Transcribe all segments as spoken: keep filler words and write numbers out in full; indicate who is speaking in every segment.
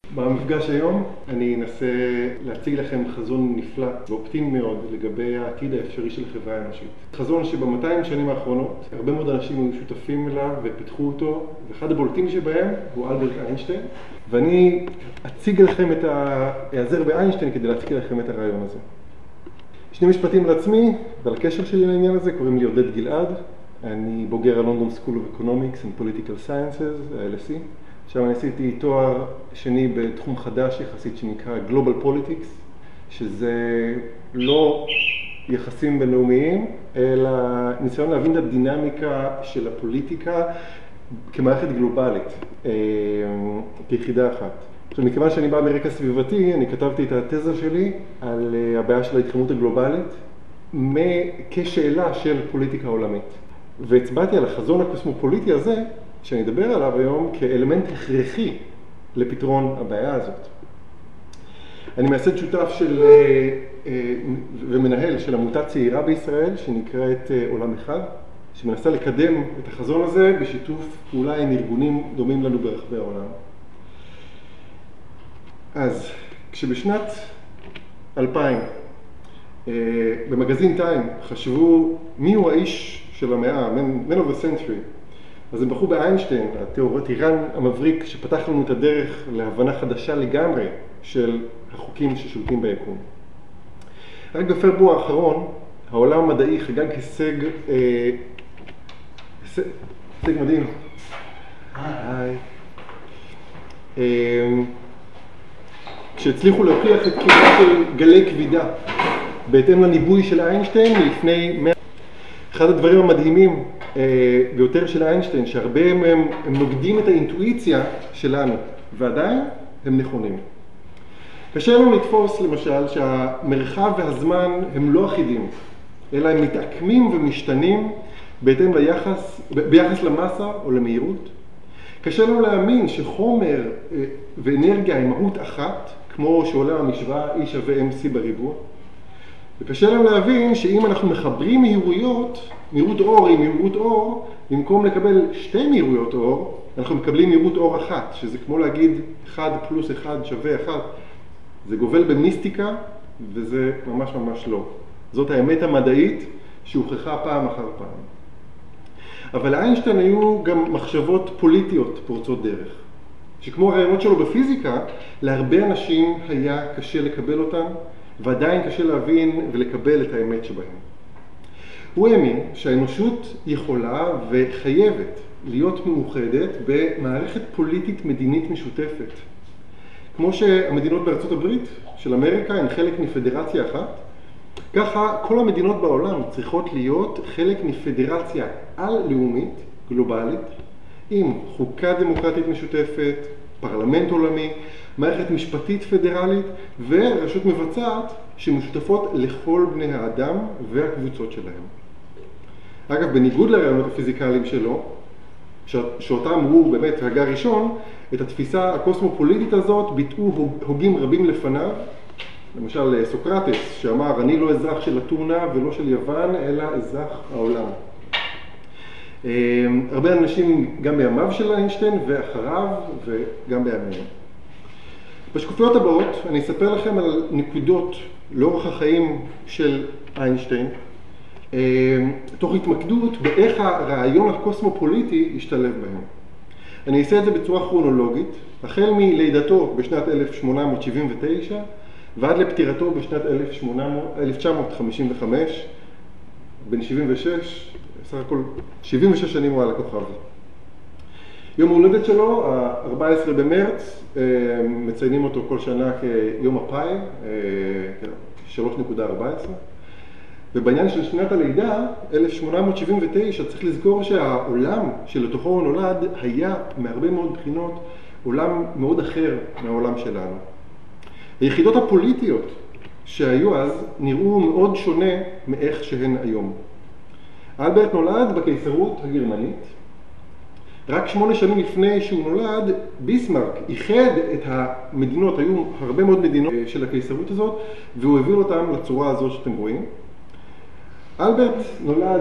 Speaker 1: במפגש היום אני אנסה להציג לכם חזון נפלא ואופטימי מאוד לגבי העתיד האפשרי של החברה האנושית. חזון שבמאתיים שנים האחרונות הרבה מאוד אנשים היו שותפים אליו ופיתחו אותו, ואחד הבולטים שבהם הוא אלברט איינשטיין, ואני אציג לכם את ה... אעזר באיינשטיין כדי להציג לכם את הרעיון הזה. שני משפטים לעצמי ועל הקשר שלי לעניין הזה. קוראים לי עודד גלעד, אני בוגר הלונדון סקול אוף אקונומיקס and פוליטיקל סיינסס, ה-אל אס אי. עכשיו אני עשיתי תואר שני בתחום חדש יחסית שנקרא Global Politics, שזה לא יחסים בינלאומיים, אלא ניסיון להבין את הדינמיקה של הפוליטיקה כמערכת גלובלית, כיחידה אחת. עכשיו, מכיוון שאני בא מרקע סביבתי, אני כתבתי את התזה שלי על הבעיה של ההתחממות הגלובלית כשאלה של פוליטיקה עולמית. והצבעתי על החזון הקוסמופוליטי הזה, שאני אדבר עליו היום, כאלמנט הכרחי לפתרון הבעיה הזאת. אני מייסד שותף של, ומנהל של עמותה צעירה בישראל, שנקראת עולם אחד, שמנסה לקדם את החזון הזה בשיתוף פעולה עם ארגונים דומים לנו ברחבי העולם. אז כשבשנת אלפיים במגזין טיים חשבו מי הוא האיש של המאה, Man of the Century, אז הם בחרו באיינשטיין, התיאורטיקן המבריק שפתח לנו את הדרך להבנה חדשה לגמרי של החוקים ששולטים ביקום. רק בפברואר האחרון העולם המדעי חגג הישג, אה, הישג, הישג מדהים. היי. אה, כשהצליחו להוכיח את קיומה של גלי כבידה בהתאם לניבוי של איינשטיין מלפני מאה. אחד הדברים המדהימים ביותר של איינשטיין, שהרבה הם, הם, הם נוגדים את האינטואיציה שלנו, ועדיין הם נכונים. קשה לנו לתפוס למשל שהמרחב והזמן הם לא אחידים, אלא הם מתעקמים ומשתנים בהתאם ליחס, ביחס למסה או למהירות. קשה לנו להאמין שחומר ואנרגיה הם מהות אחת, כמו שעולה המשוואה E שווה אם סי בריבוע. וקשה לנו להבין שאם אנחנו מחברים מהירויות, מהירות אור עם מהירות אור, במקום לקבל שתי מהירויות אור, אנחנו מקבלים מהירות אור אחת, שזה כמו להגיד אחד פלוס אחד שווה אחד. זה גובל במיסטיקה, וזה ממש ממש לא. זאת האמת המדעית שהוכחה פעם אחר פעם. אבל לאיינשטיין היו גם מחשבות פוליטיות פורצות דרך, שכמו הרעיונות שלו בפיזיקה, להרבה אנשים היה קשה לקבל אותם, ועדיין קשה להבין ולקבל את האמת שבהם. הוא האמין שהאנושות יכולה וחייבת להיות מאוחדת במערכת פוליטית מדינית משותפת. כמו שהמדינות בארצות הברית של אמריקה הן חלק מפדרציה אחת, ככה כל המדינות בעולם צריכות להיות חלק מפדרציה על-לאומית, גלובלית, עם חוקה דמוקרטית משותפת, פרלמנט עולמי, מערכת משפטית פדרלית ורשות מבצעת שמשותפות לכל בני האדם והקבוצות שלהם. אגב, בניגוד לרעיונות הפיזיקליים שלו, שאותם הוא באמת הגה ראשון, את התפיסה הקוסמופוליטית הזאת ביטאו הוגים רבים לפניו, למשל סוקרטס שאמר אני לא אזרח של אתונה ולא של יוון אלא אזרח העולם. הרבה אנשים גם בימיו של איינשטיין ואחריו וגם בימינו. בשקופיות הבאות אני אספר לכם על נקודות לאורך החיים של איינשטיין, תוך התמקדות באיך הרעיון הקוסמופוליטי השתלב בהם. אני אעשה את זה בצורה כרונולוגית, החל מלידתו בשנת אלף שמונה מאות שבעים ותשע ועד לפטירתו בשנת אלף תשע מאות חמישים וחמש, בן שבעים ושש, בסך הכל שבעים ושש שנים הוא על הכוכב. יום ההולדת שלו, ה-ארבעה עשר במרץ, מציינים אותו כל שנה כיום הפאי, שלוש נקודה ארבע עשרה. ובעניין של שנת הלידה, אלף שמונה מאות שבעים ותשע, צריך לזכור שהעולם שלתוכו הוא נולד היה מהרבה מאוד בחינות עולם מאוד אחר מהעולם שלנו. היחידות הפוליטיות שהיו אז נראו מאוד שונה מאיך שהן היום. אלברט נולד בקיסרות הגרמנית. רק שמונה שנים לפני שהוא נולד, ביסמרק איחד את המדינות, היו הרבה מאוד מדינות של הקיסרות הזאת, והוא העביר אותם לצורה הזאת שאתם רואים. אלברט נולד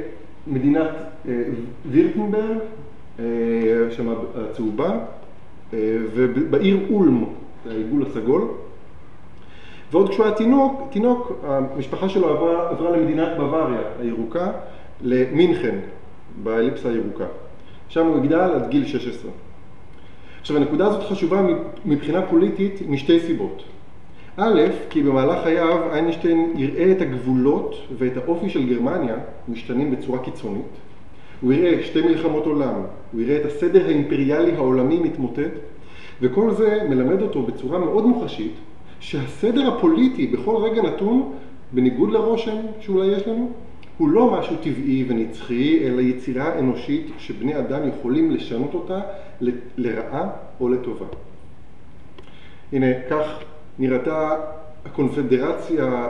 Speaker 1: במדינת וירטנברג, שם הצהובה, ובעיר אולם, העיגול הסגול. ועוד כשהוא היה תינוק, תינוק, המשפחה שלו עברה, עברה למדינת בוואריה הירוקה, למינכן, באליפסה הירוקה. שם הוא הגדל עד גיל שש עשרה. עכשיו, הנקודה הזאת חשובה מבחינה פוליטית משתי סיבות. א', כי במהלך חייו איינשטיין יראה את הגבולות ואת האופי של גרמניה משתנים בצורה קיצונית. הוא יראה שתי מלחמות עולם, הוא יראה את הסדר האימפריאלי העולמי מתמוטט, וכל זה מלמד אותו בצורה מאוד מוחשית, שהסדר הפוליטי בכל רגע נתון, בניגוד לרושם שאולי יש לנו, הוא לא משהו טבעי ונצחי, אלא יצירה אנושית שבני אדם יכולים לשנות אותה לרעה או לטובה. הנה, כך נראתה הקונפדרציה,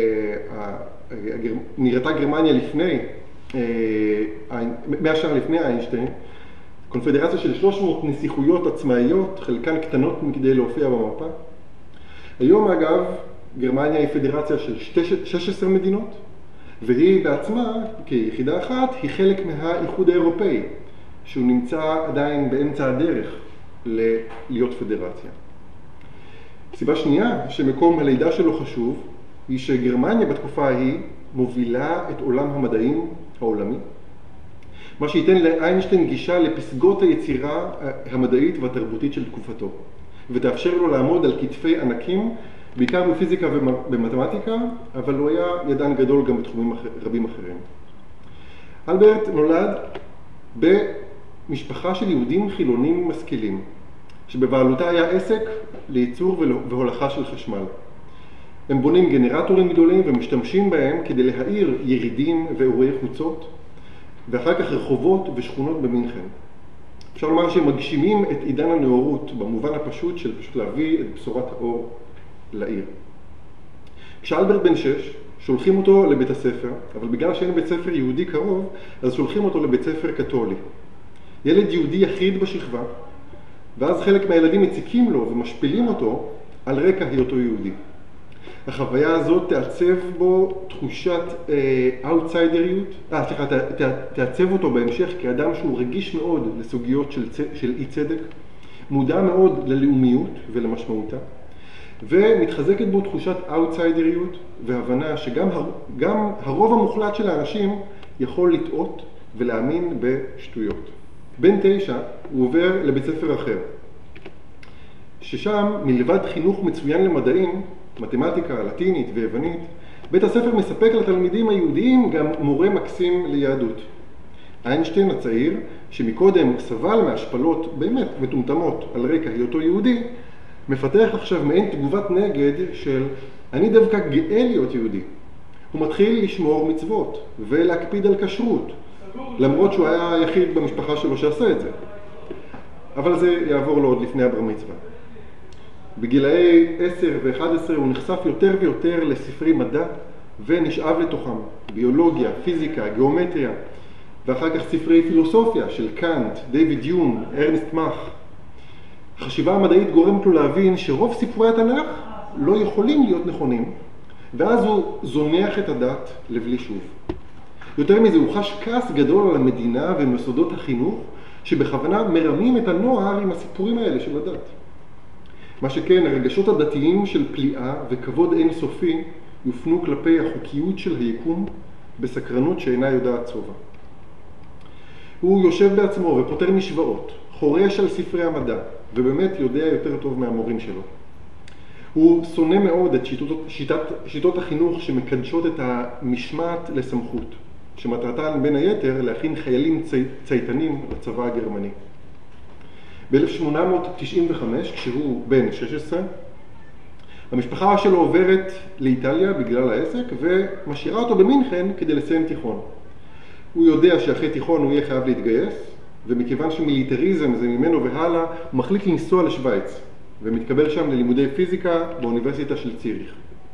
Speaker 1: נראתה גרמניה לפני, מאה שנה לפני איינשטיין, קונפדרציה של שלוש מאות נסיכויות עצמאיות, חלקן קטנות מכדי להופיע במפה. היום אגב, גרמניה היא פדרציה של שש עשרה מדינות, והיא בעצמה, כיחידה אחת, היא חלק מהאיחוד האירופאי, שהוא נמצא עדיין באמצע הדרך להיות פדרציה. סיבה שנייה, שמקום הלידה שלו חשוב, היא שגרמניה בתקופה ההיא מובילה את עולם המדעים העולמי, מה שייתן לאיינשטיין גישה לפסגות היצירה המדעית והתרבותית של תקופתו, ותאפשר לו לעמוד על כתפי ענקים, בעיקר בפיזיקה ובמתמטיקה, אבל הוא היה ידען גדול גם בתחומים רבים אחרים. אלברט נולד במשפחה של יהודים חילונים משכילים, שבבעלותה היה עסק לייצור והולכה של חשמל. הם בונים גנרטורים גדולים ומשתמשים בהם כדי להאיר ירידים ואירועי חוצות, ואחר כך רחובות ושכונות במינכן. אפשר לומר שהם מגשימים את עידן הנאורות במובן הפשוט של פשוט להביא את בשורת האור לעיר. כשאלברט בן שש, שולחים אותו לבית הספר, אבל בגלל שאין בית ספר יהודי קרוב, אז שולחים אותו לבית ספר קתולי. ילד יהודי יחיד בשכבה, ואז חלק מהילדים מציקים לו ומשפילים אותו על רקע היותו יהודי. החוויה הזאת תעצב בו תחושת אאוטסיידריות, אה, סליחה, תעצב אותו בהמשך כאדם שהוא רגיש מאוד לסוגיות של, של אי צדק, מודע מאוד ללאומיות ולמשמעותה, ומתחזקת בו תחושת אאוטסיידריות והבנה שגם גם הרוב המוחלט של האנשים יכול לטעות ולהאמין בשטויות. בן תשע הוא עובר לבית ספר אחר, ששם מלבד חינוך מצוין למדעים, מתמטיקה, לטינית ויוונית, בית הספר מספק לתלמידים היהודיים גם מורה מקסים ליהדות. איינשטיין הצעיר, שמקודם סבל מהשפלות באמת מטומטמות על רקע היותו יהודי, מפתח עכשיו מעין תגובת נגד של אני דווקא גאה להיות יהודי. הוא מתחיל לשמור מצוות ולהקפיד על כשרות, למרות שהוא היה היחיד במשפחה שלו שעשה את זה. אבל זה יעבור לו עוד לפני הבר מצווה. בגילאי עשר ואחת עשרה הוא נחשף יותר ויותר לספרי מדע ונשאב לתוכם, ביולוגיה, פיזיקה, גיאומטריה, ואחר כך ספרי פילוסופיה של קאנט, דיוויד יום, ארנסט מאך. החשיבה המדעית גורמת לו להבין שרוב סיפורי התנ"ך לא יכולים להיות נכונים, ואז הוא זונח את הדת לבלי שוב. יותר מזה, הוא חש כעס גדול על המדינה ומוסדות החינוך, שבכוונה מרמים את הנוער עם הסיפורים האלה של הדת. מה שכן, הרגשות הדתיים של פליאה וכבוד אינסופי יופנו כלפי החוקיות של היקום בסקרנות שאינה יודעת שובע. הוא יושב בעצמו ופותר משוואות, חורש על ספרי המדע, ובאמת יודע יותר טוב מהמורים שלו. הוא שונא מאוד את שיטות, שיטת, שיטות החינוך שמקדשות את המשמעת לסמכות, שמטרתן בין היתר להכין חיילים צי, צייתנים לצבא הגרמני. ב-אלף שמונה מאות תשעים וחמש, כשהוא בן שש עשרה, המשפחה שלו עוברת לאיטליה בגלל העסק ומשאירה אותו במינכן כדי לסיים תיכון. הוא יודע שאחרי תיכון הוא יהיה חייב להתגייס, ומכיוון שמיליטריזם זה ממנו והלאה, הוא מחליט לנסוע לשוויץ, ומתקבל שם ללימודי פיזיקה באוניברסיטה של ציריך.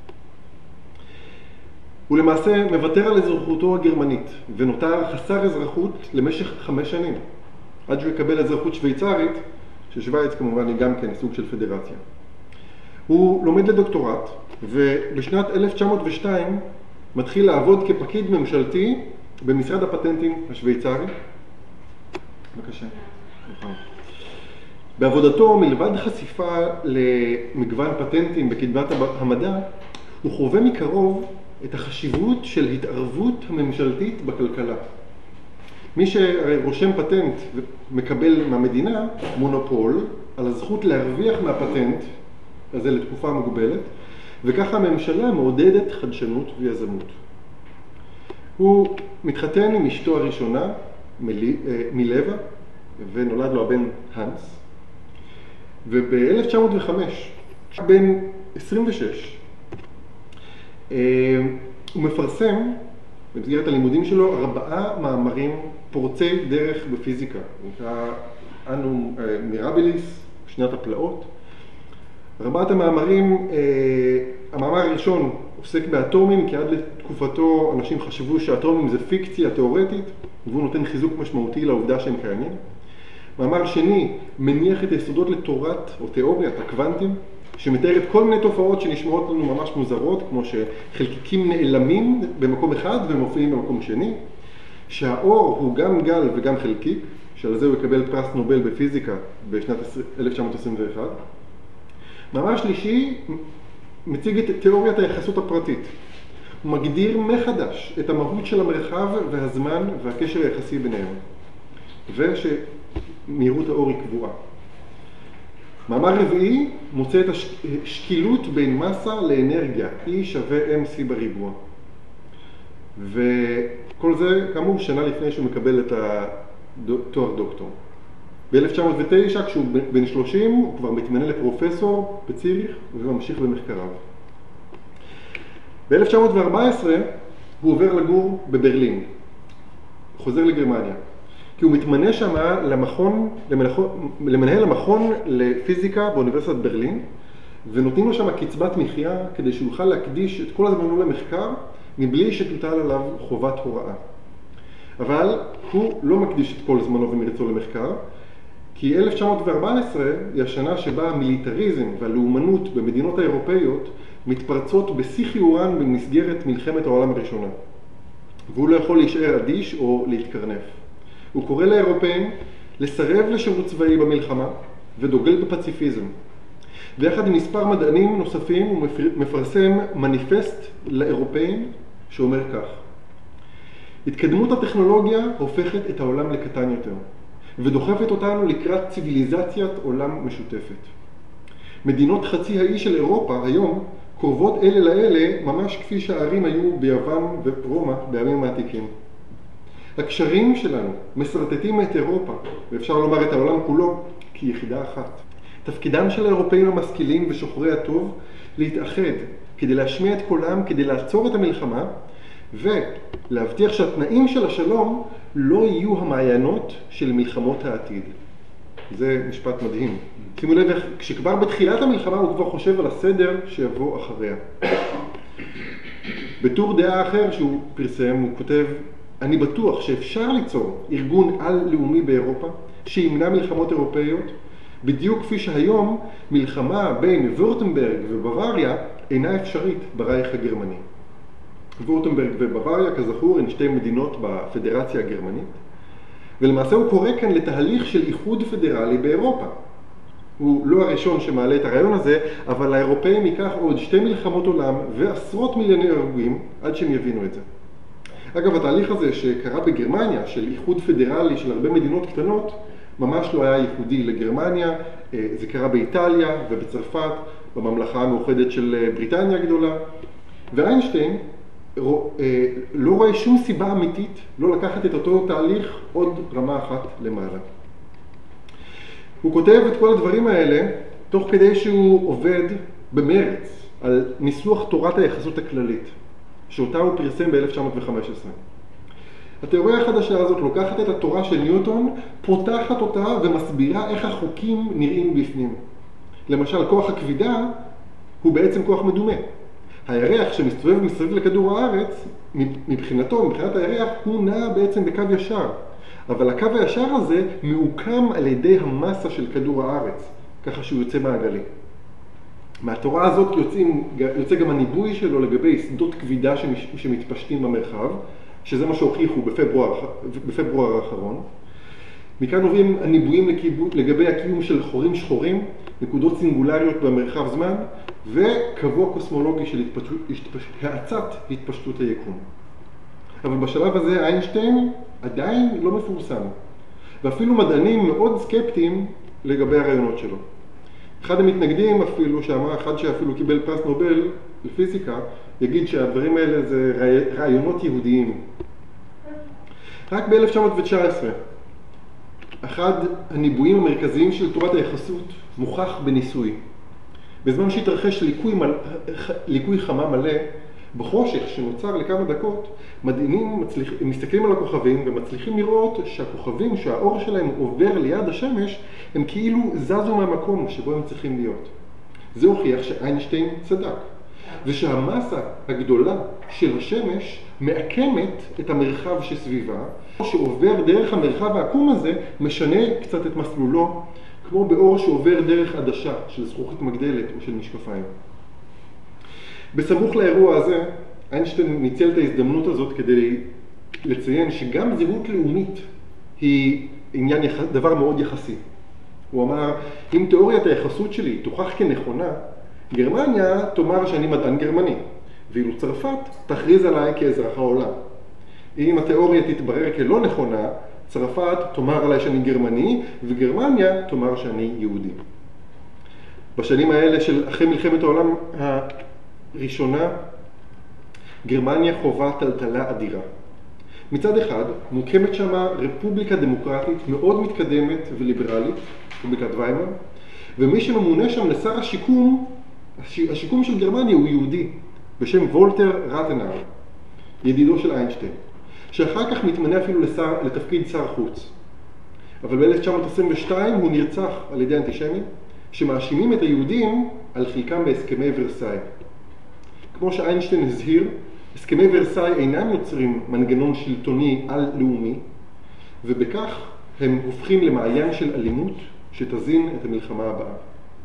Speaker 1: הוא למעשה מוותר על אזרחותו הגרמנית, ונותר חסר אזרחות למשך חמש שנים, עד שהוא יקבל אזרחות שוויצרית, ששוויץ כמובן היא גם כן סוג של פדרציה. הוא לומד לדוקטורט, ובשנת אלף תשע מאות ושתיים מתחיל לעבוד כפקיד ממשלתי במשרד הפטנטים השוויצרי. בבקשה. בעבודתו, מלבד חשיפה למגוון פטנטים בקדמת המדע, הוא חווה מקרוב את החשיבות של התערבות הממשלתית בכלכלה. מי שרושם פטנט ומקבל מהמדינה מונופול על הזכות להרוויח מהפטנט הזה לתקופה מוגבלת, וככה הממשלה מעודדת חדשנות ויזמות. הוא מתחתן עם אשתו הראשונה, מילבה, ונולד לו הבן הנס, וב-אלף תשע מאות וחמש, בן עשרים ושש, הוא מפרסם במסגרת הלימודים שלו ארבעה מאמרים פורצי דרך בפיזיקה. נקרא אנו מירביליס, שנת הפלאות. ארבעת המאמרים, המאמר הראשון עוסק באטומים, כי עד לתקופתו אנשים חשבו שאטומים זה פיקציה תיאורטית, והוא נותן חיזוק משמעותי לעובדה שהם קיימים. מאמר שני מניח את היסודות לתורת או תיאוריית הקוונטים, שמתארת כל מיני תופעות שנשמעות לנו ממש מוזרות, כמו שחלקיקים נעלמים במקום אחד ומופיעים במקום שני, שהאור הוא גם גל וגם חלקיק, שעל זה הוא יקבל פרס נובל בפיזיקה בשנת אלף תשע מאות עשרים ואחת. מאמר שלישי מציג את תיאוריית היחסות הפרטית. הוא מגדיר מחדש את המהות של המרחב והזמן והקשר היחסי ביניהם, ושמהירות האור היא קבועה. מאמר רביעי מוצא את השקילות בין מסה לאנרגיה, E שווה M C בריבוע. וכל זה כאמור שנה לפני שהוא מקבל את התואר דוקטור. ב-אלף תשע מאות ותשע, כשהוא בן שלושים, הוא כבר מתמנה לפרופסור בציריך וממשיך במחקריו. ב-אלף תשע מאות וארבע עשרה הוא עובר לגור בברלין, חוזר לגרמניה, כי הוא מתמנה שם למכון, למנהל המכון לפיזיקה באוניברסיטת ברלין, ונותנים לו שם קצבת מחיה כדי שהוא יוכל להקדיש את כל הזמנו למחקר, מבלי שתוטל עליו חובת הוראה. אבל הוא לא מקדיש את כל זמנו ומרצו למחקר, כי אלף תשע מאות וארבע עשרה היא השנה שבה המיליטריזם והלאומנות במדינות האירופאיות מתפרצות בשיא חיורן במסגרת מלחמת העולם הראשונה. והוא לא יכול להישאר אדיש או להתקרנף. הוא קורא לאירופאים לסרב לשירות צבאי במלחמה ודוגל בפציפיזם. ויחד עם מספר מדענים נוספים הוא מפרסם מניפסט לאירופאים שאומר כך: התקדמות הטכנולוגיה הופכת את העולם לקטן יותר ודוחפת אותנו לקראת ציוויליזציית עולם משותפת. מדינות חצי האי של אירופה היום קרובות אלה לאלה ממש כפי שהערים היו ביוון ורומא בימים העתיקים. הקשרים שלנו מסרטטים את אירופה, ואפשר לומר את העולם כולו, כיחידה אחת. תפקידם של האירופאים המשכילים ושוחרי הטוב להתאחד כדי להשמיע את קולם, כדי לעצור את המלחמה, ולהבטיח שהתנאים של השלום לא יהיו המעיינות של מלחמות העתיד. זה משפט מדהים. שימו לב, כשכבר בתחילת המלחמה הוא כבר חושב על הסדר שיבוא אחריה. בטור דעה אחר שהוא פרסם, הוא כותב: אני בטוח שאפשר ליצור ארגון על-לאומי באירופה שימנע מלחמות אירופאיות, בדיוק כפי שהיום מלחמה בין וורטנברג ובוואריה אינה אפשרית ברייך הגרמני. וורטנברג ובוואריה, כזכור, הן שתי מדינות בפדרציה הגרמנית, ולמעשה הוא קורא כאן לתהליך של איחוד פדרלי באירופה. הוא לא הראשון שמעלה את הרעיון הזה, אבל האירופאים ייקח עוד שתי מלחמות עולם ועשרות מיליוני הרוגים עד שהם יבינו את זה. אגב, התהליך הזה שקרה בגרמניה, של איחוד פדרלי של הרבה מדינות קטנות, ממש לא היה ייחודי לגרמניה. זה קרה באיטליה ובצרפת, בממלכה המאוחדת של בריטניה הגדולה. ואיינשטיין לא רואה שום סיבה אמיתית לא לקחת את אותו תהליך עוד רמה אחת למעלה. הוא כותב את כל הדברים האלה תוך כדי שהוא עובד במרץ על ניסוח תורת היחסות הכללית, שאותה הוא פרסם ב-אלף תשע מאות וחמש עשרה. התיאוריה החדשה הזאת לוקחת את התורה של ניוטון, פותחת אותה ומסבירה איך החוקים נראים בפנים. למשל, כוח הכבידה הוא בעצם כוח מדומה. הירח שמסתובב מסביב לכדור הארץ, מבחינתו, מבחינת הירח, הוא נע בעצם בקו ישר. אבל הקו הישר הזה מעוקם על ידי המסה של כדור הארץ, ככה שהוא יוצא מעגלי. מהתורה הזאת יוצאים, יוצא גם הניבוי שלו לגבי שדות כבידה שמתפשטים במרחב, שזה מה שהוכיחו בפברואר, בפברואר האחרון.
Speaker 2: מכאן נובעים הניבויים לגבי הקיום של חורים שחורים, נקודות סינגולריות במרחב זמן, וקבוע קוסמולוגי של האצת התפשטות היקום. אבל בשלב הזה איינשטיין עדיין לא מפורסם, ואפילו מדענים מאוד סקפטיים לגבי הרעיונות שלו. אחד המתנגדים אפילו, שאמר, אחד שאפילו קיבל פרס נובל לפיזיקה, יגיד שהדברים האלה זה רעיונות יהודיים. רק ב-אלף תשע מאות תשע עשרה, אחד הניבויים המרכזיים של תורת היחסות מוכח בניסוי. בזמן שהתרחש ליקוי, מל... ליקוי חמה מלא, בחושך שנוצר לכמה דקות, מדענים מצליח... מסתכלים על הכוכבים ומצליחים לראות שהכוכבים, שהאור שלהם עובר ליד השמש, הם כאילו זזו מהמקום שבו הם צריכים להיות. זה הוכיח שאיינשטיין צדק, ושהמסה הגדולה של השמש מעקמת את המרחב שסביבה, שעובר דרך המרחב העקום הזה, משנה קצת את מסלולו, כמו באור שעובר דרך עדשה של זכוכית מגדלת או של משקפיים. בסמוך לאירוע הזה, איינשטיין ניצל את ההזדמנות הזאת כדי לציין שגם זהות לאומית היא עניין, דבר מאוד יחסי. הוא אמר, אם תיאוריית היחסות שלי תוכח כנכונה, גרמניה תאמר שאני מדען גרמני, ואילו צרפת תכריז עליי כאזרח העולם. אם התיאוריה תתברר כלא נכונה, צרפת תאמר עליי שאני גרמני, וגרמניה תאמר שאני יהודי. בשנים האלה של אחרי מלחמת העולם הראשונה, גרמניה חווה טלטלה אדירה. מצד אחד, מוקמת שמה רפובליקה דמוקרטית מאוד מתקדמת וליברלית, רפובליקת ויימאר, ומי שממונה שם לשר השיקום, השיקום של גרמניה הוא יהודי, בשם וולטר רטנאו, ידידו של איינשטיין, שאחר כך מתמנה אפילו לשר, לתפקיד שר חוץ. אבל ב-אלף תשע מאות עשרים ושתיים הוא נרצח על ידי אנטישמים, שמאשימים את היהודים על חלקם בהסכמי ורסאי. כמו שאיינשטיין הזהיר, הסכמי ורסאי אינם יוצרים מנגנון שלטוני על-לאומי, ובכך הם הופכים למעיין של אלימות שתזין את המלחמה הבאה.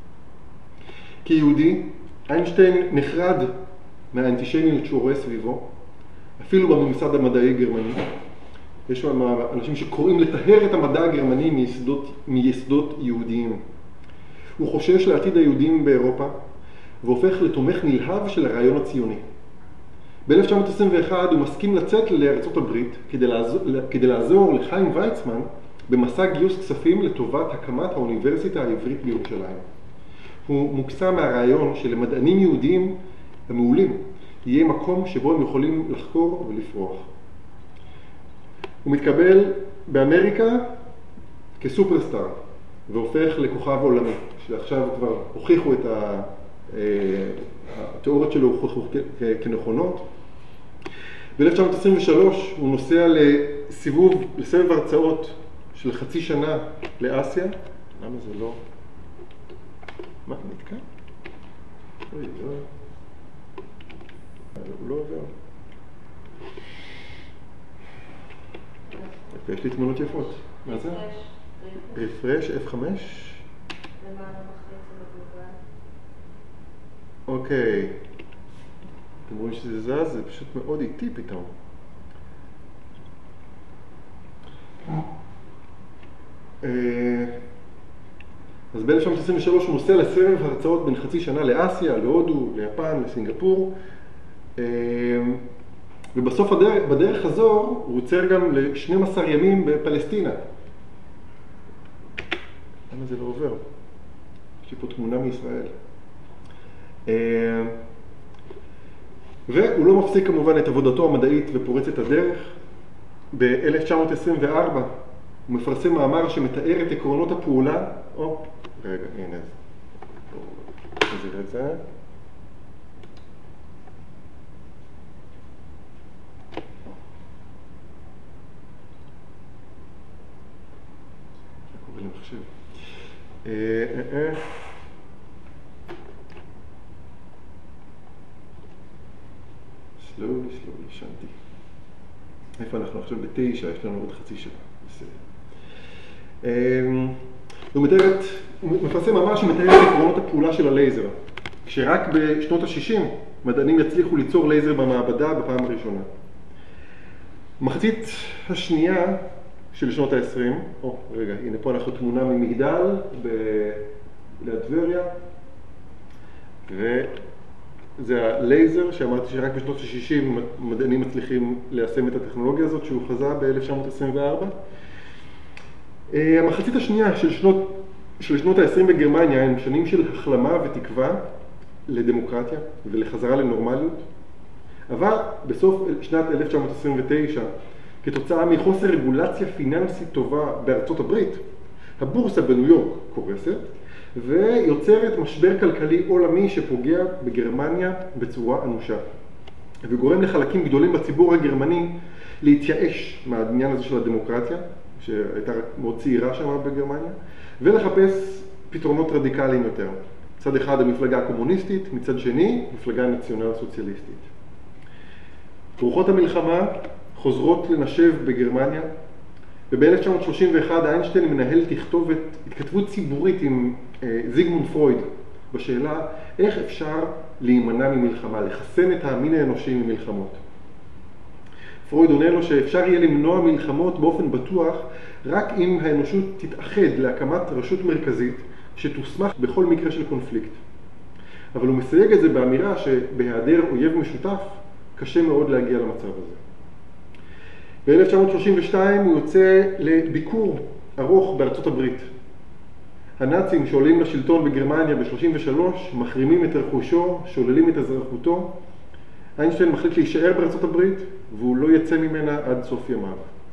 Speaker 2: כיהודי, איינשטיין נחרד מהאנטישמיות שהוא רואה סביבו, אפילו בממסד המדעי הגרמני. יש שם אנשים שקוראים לטהר את המדע הגרמני מיסודות, מיסודות יהודיים. הוא חושש לעתיד היהודים באירופה, והופך לתומך נלהב של הרעיון הציוני. ב-אלף תשע מאות עשרים ואחת הוא מסכים לצאת לארצות הברית כדי לעזור, כדי לעזור לחיים ויצמן במסע גיוס כספים לטובת הקמת האוניברסיטה העברית בירושלים. הוא מוקסם מהרעיון שלמדענים יהודים המעולים יהיה מקום שבו הם יכולים לחקור ולפרוח. הוא מתקבל באמריקה כסופרסטאר והופך לכוכב עולמי, שעכשיו כבר הוכיחו את התיאוריות שלו הוכחו כנכונות. ב-אלף תשע מאות עשרים ושלוש הוא נוסע לסיבוב, לסבב הרצאות של חצי שנה לאסיה. למה זה לא? מה, נתקע? אוי, לא... הוא לא עובר. יש לי תמונות יפות. מה זה? רפרש, אף חמש. אוקיי. אתם רואים שזה זז? זה פשוט מאוד איטי פתאום. אז ב-אלף תשע מאות עשרים ושלוש הוא נוסע לסבב הרצאות בין חצי שנה לאסיה, להודו, ליפן, לסינגפור. ובסוף הדרך, בדרך הזו הוא עוצר גם ל-שנים עשר ימים בפלסטינה. למה זה לא עובר? יש לי פה תמונה מישראל. והוא לא מפסיק כמובן את עבודתו המדעית ופורץ את הדרך. ב-אלף תשע מאות עשרים וארבע הוא מפרסם מאמר שמתאר את עקרונות הפעולה. או, רגע, הנה זה. נזיר את זה. למחשב. סלולי, סלולי, שנתי. איפה אנחנו עכשיו בתשע, יש לנו עוד חצי שעה. בסדר. הוא מתאר, הוא מפרסם ממש שמתאר את עקרונות הפעולה של הלייזר, כשרק בשנות ה-שישים מדענים יצליחו ליצור לייזר במעבדה בפעם הראשונה. מחצית השנייה
Speaker 1: של שנות ה-עשרים. או, רגע, הנה פה אנחנו תמונה ממגדל ליד טבריה. וזה הלייזר שאמרתי שרק בשנות ה-שישים מדענים מצליחים ליישם את הטכנולוגיה הזאת, שהוא חזה ב-אלף תשע מאות עשרים וארבע. המחצית השנייה של שנות, של שנות ה-עשרים בגרמניה הם שנים של החלמה ותקווה לדמוקרטיה ולחזרה לנורמליות. אבל בסוף שנת אלף תשע מאות עשרים ותשע, כתוצאה מחוסר רגולציה פיננסית טובה בארצות הברית, הבורסה בניו יורק קורסת, ויוצרת משבר כלכלי עולמי שפוגע בגרמניה בצורה אנושה. וגורם לחלקים גדולים בציבור הגרמני להתייאש מהעניין הזה של הדמוקרטיה, שהייתה מאוד צעירה שם בגרמניה, ולחפש פתרונות רדיקליים יותר. מצד אחד המפלגה הקומוניסטית, מצד שני מפלגה נציונל סוציאליסטית. רוחות המלחמה חוזרות לנשב בגרמניה, וב-אלף תשע מאות שלושים ואחת איינשטיין מנהל תכתובת, התכתבות ציבורית עם אה, זיגמונד פרויד, בשאלה איך אפשר להימנע ממלחמה, לחסן את המין האנושי ממלחמות. פרויד עונה לו שאפשר יהיה למנוע מלחמות באופן בטוח רק אם האנושות תתאחד להקמת רשות מרכזית שתוסמך בכל מקרה של קונפליקט. אבל הוא מסייג את זה באמירה שבהיעדר אויב משותף קשה מאוד להגיע למצב הזה. ב-אלף תשע מאות שלושים ושתיים הוא יוצא לביקור ארוך בארצות הברית. הנאצים שעולים לשלטון בגרמניה ב-שלושים ושלוש מחרימים את רכושו, שוללים את אזרחותו. איינשטיין מחליט להישאר בארצות הברית והוא לא יצא ממנה עד סוף ימיו.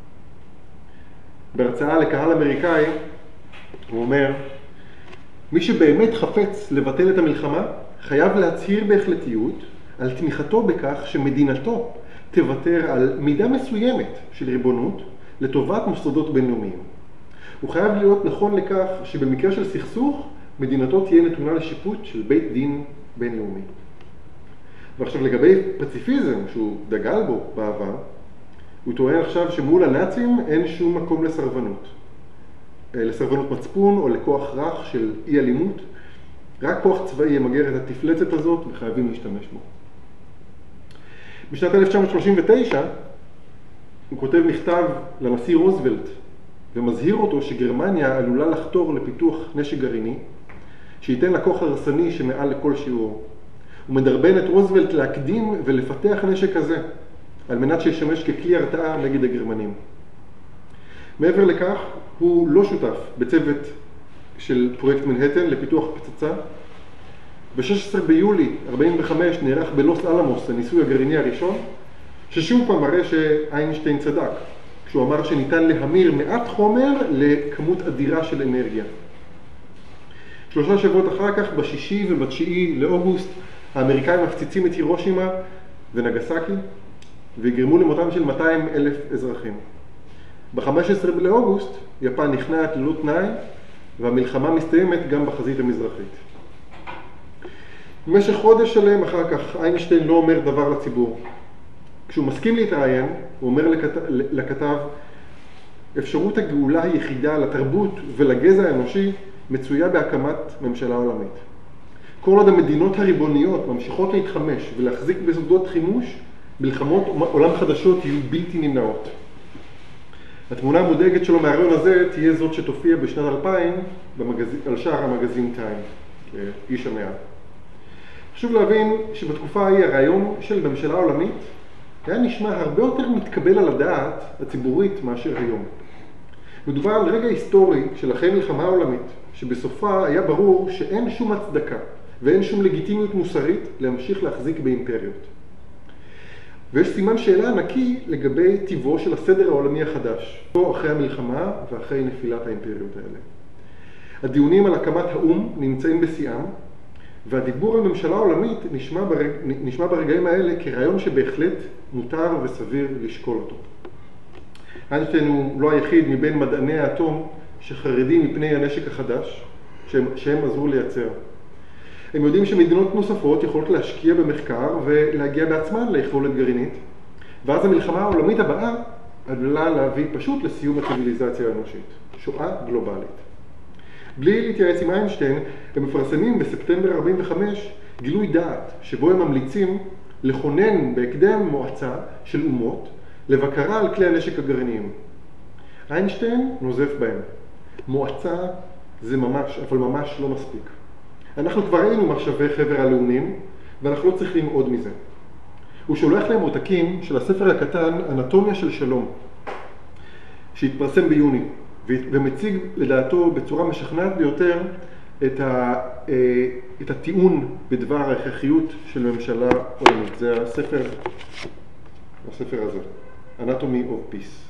Speaker 1: בהרצאה לקהל אמריקאי הוא אומר, מי שבאמת חפץ לבטל את המלחמה חייב להצהיר בהחלטיות על תמיכתו בכך שמדינתו תוותר על מידה מסוימת של ריבונות לטובת מוסדות בינלאומיים. הוא חייב להיות נכון לכך שבמקרה של סכסוך מדינתו תהיה נתונה לשיפוט של בית דין בינלאומי. ועכשיו לגבי פציפיזם שהוא דגל בו בעבר, הוא טוען עכשיו שמול הנאצים אין שום מקום לסרבנות. לסרבנות מצפון או לכוח רך של אי אלימות, רק כוח צבאי ימגר את התפלצת הזאת וחייבים להשתמש בו. בשנת אלף תשע מאות שלושים ותשע הוא כותב מכתב לנשיא רוזוולט ומזהיר אותו שגרמניה עלולה לחתור לפיתוח נשק גרעיני שייתן לה כוח הרסני שמעל לכל שיעור. הוא מדרבן את רוזוולט להקדים ולפתח נשק כזה על מנת שישמש ככלי הרתעה נגד הגרמנים. מעבר לכך הוא לא שותף בצוות של פרויקט מנהטן לפיתוח פצצה. ב-שישה עשר ביולי ארבעים וחמש נערך בלוס אלמוס הניסוי הגרעיני הראשון, ששוב פעם מראה שאיינשטיין צדק, כשהוא אמר שניתן להמיר מעט חומר לכמות אדירה של אנרגיה. שלושה שבועות אחר כך, בשישי ובתשיעי לאוגוסט, האמריקאים מפציצים את הירושימה ונגסקי, וגרמו למותם של מאתיים אלף אזרחים. ב-חמישה עשר לאוגוסט, יפן נכנעת ללא תנאי, והמלחמה מסתיימת גם בחזית המזרחית. במשך חודש שלם אחר כך, איינשטיין לא אומר דבר לציבור. כשהוא מסכים להתראיין, הוא אומר לכת... לכתב, אפשרות הגאולה היחידה לתרבות ולגזע האנושי מצויה בהקמת ממשלה עולמית. כל עוד המדינות הריבוניות ממשיכות להתחמש ולהחזיק בסודות חימוש, מלחמות עולם חדשות יהיו בלתי נמנעות. התמונה המודאגת שלו מהרעיון הזה תהיה זאת שתופיע בשנת אלפיים במגז... על שער המגזין טיים, איש המאה. חשוב להבין שבתקופה ההיא הרעיון של ממשלה עולמית היה נשמע הרבה יותר מתקבל על הדעת הציבורית מאשר היום. מדובר על רגע היסטורי של אחרי מלחמה עולמית, שבסופה היה ברור שאין שום הצדקה ואין שום לגיטימיות מוסרית להמשיך להחזיק באימפריות. ויש סימן שאלה ענקי לגבי טיבו של הסדר העולמי החדש, פה אחרי המלחמה ואחרי נפילת האימפריות האלה. הדיונים על הקמת האום נמצאים בשיאם, והדיבור על ממשלה עולמית נשמע, ברג... נשמע ברגעים האלה כרעיון שבהחלט מותר וסביר לשקול אותו. איינשטיין הוא לא היחיד מבין מדעני האטום שחרדים מפני הנשק החדש שהם, שהם עזרו לייצר. הם יודעים שמדינות נוספות יכולות להשקיע במחקר ולהגיע בעצמן ליכולת גרעינית, ואז המלחמה העולמית הבאה עלולה להביא פשוט לסיום הציביליזציה האנושית, שואה גלובלית. בלי להתייעץ עם איינשטיין, הם מפרסמים בספטמבר ארבעים וחמש גילוי דעת, שבו הם ממליצים לכונן בהקדם מועצה של אומות לבקרה על כלי הנשק הגרעיניים. איינשטיין נוזף בהם. מועצה זה ממש, אבל ממש לא מספיק. אנחנו כבר ראינו מה שווה חבר הלאומים, ואנחנו לא צריכים עוד מזה. הוא שולח להם עותקים של הספר הקטן, אנטומיה של שלום, שהתפרסם ביוני, ומציג לדעתו בצורה משכנעת ביותר את, ה, את הטיעון בדבר ההכרחיות של ממשלה עולמית. זה הספר, הספר הזה, Anatomy of Peace.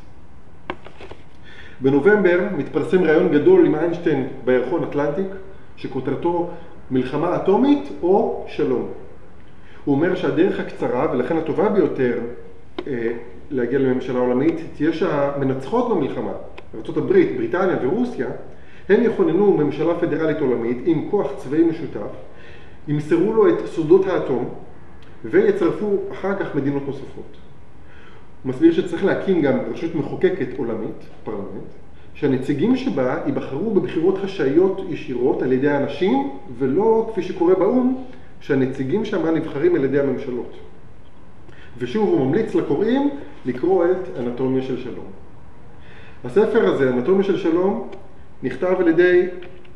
Speaker 1: בנובמבר מתפרסם ראיון גדול עם איינשטיין בירחון אטלנטיק, שכותרתו מלחמה אטומית או שלום. הוא אומר שהדרך הקצרה ולכן הטובה ביותר אה, להגיע לממשלה עולמית תהיה שהמנצחות במלחמה, ארצות הברית, בריטניה ורוסיה, הם יכוננו ממשלה פדרלית עולמית עם כוח צבאי משותף, ימסרו לו את סודות האטום ויצרפו אחר כך מדינות נוספות. הוא מסביר שצריך להקים גם רשות מחוקקת עולמית, פרלמנט, שהנציגים שבה ייבחרו בבחירות חשאיות ישירות על ידי האנשים, ולא כפי שקורה באו"ם, שהנציגים שמה נבחרים על ידי הממשלות. ושוב הוא ממליץ לקוראים לקרוא את אנטומיה של שלום. הספר הזה, אנטומיה של שלום, נכתב על ידי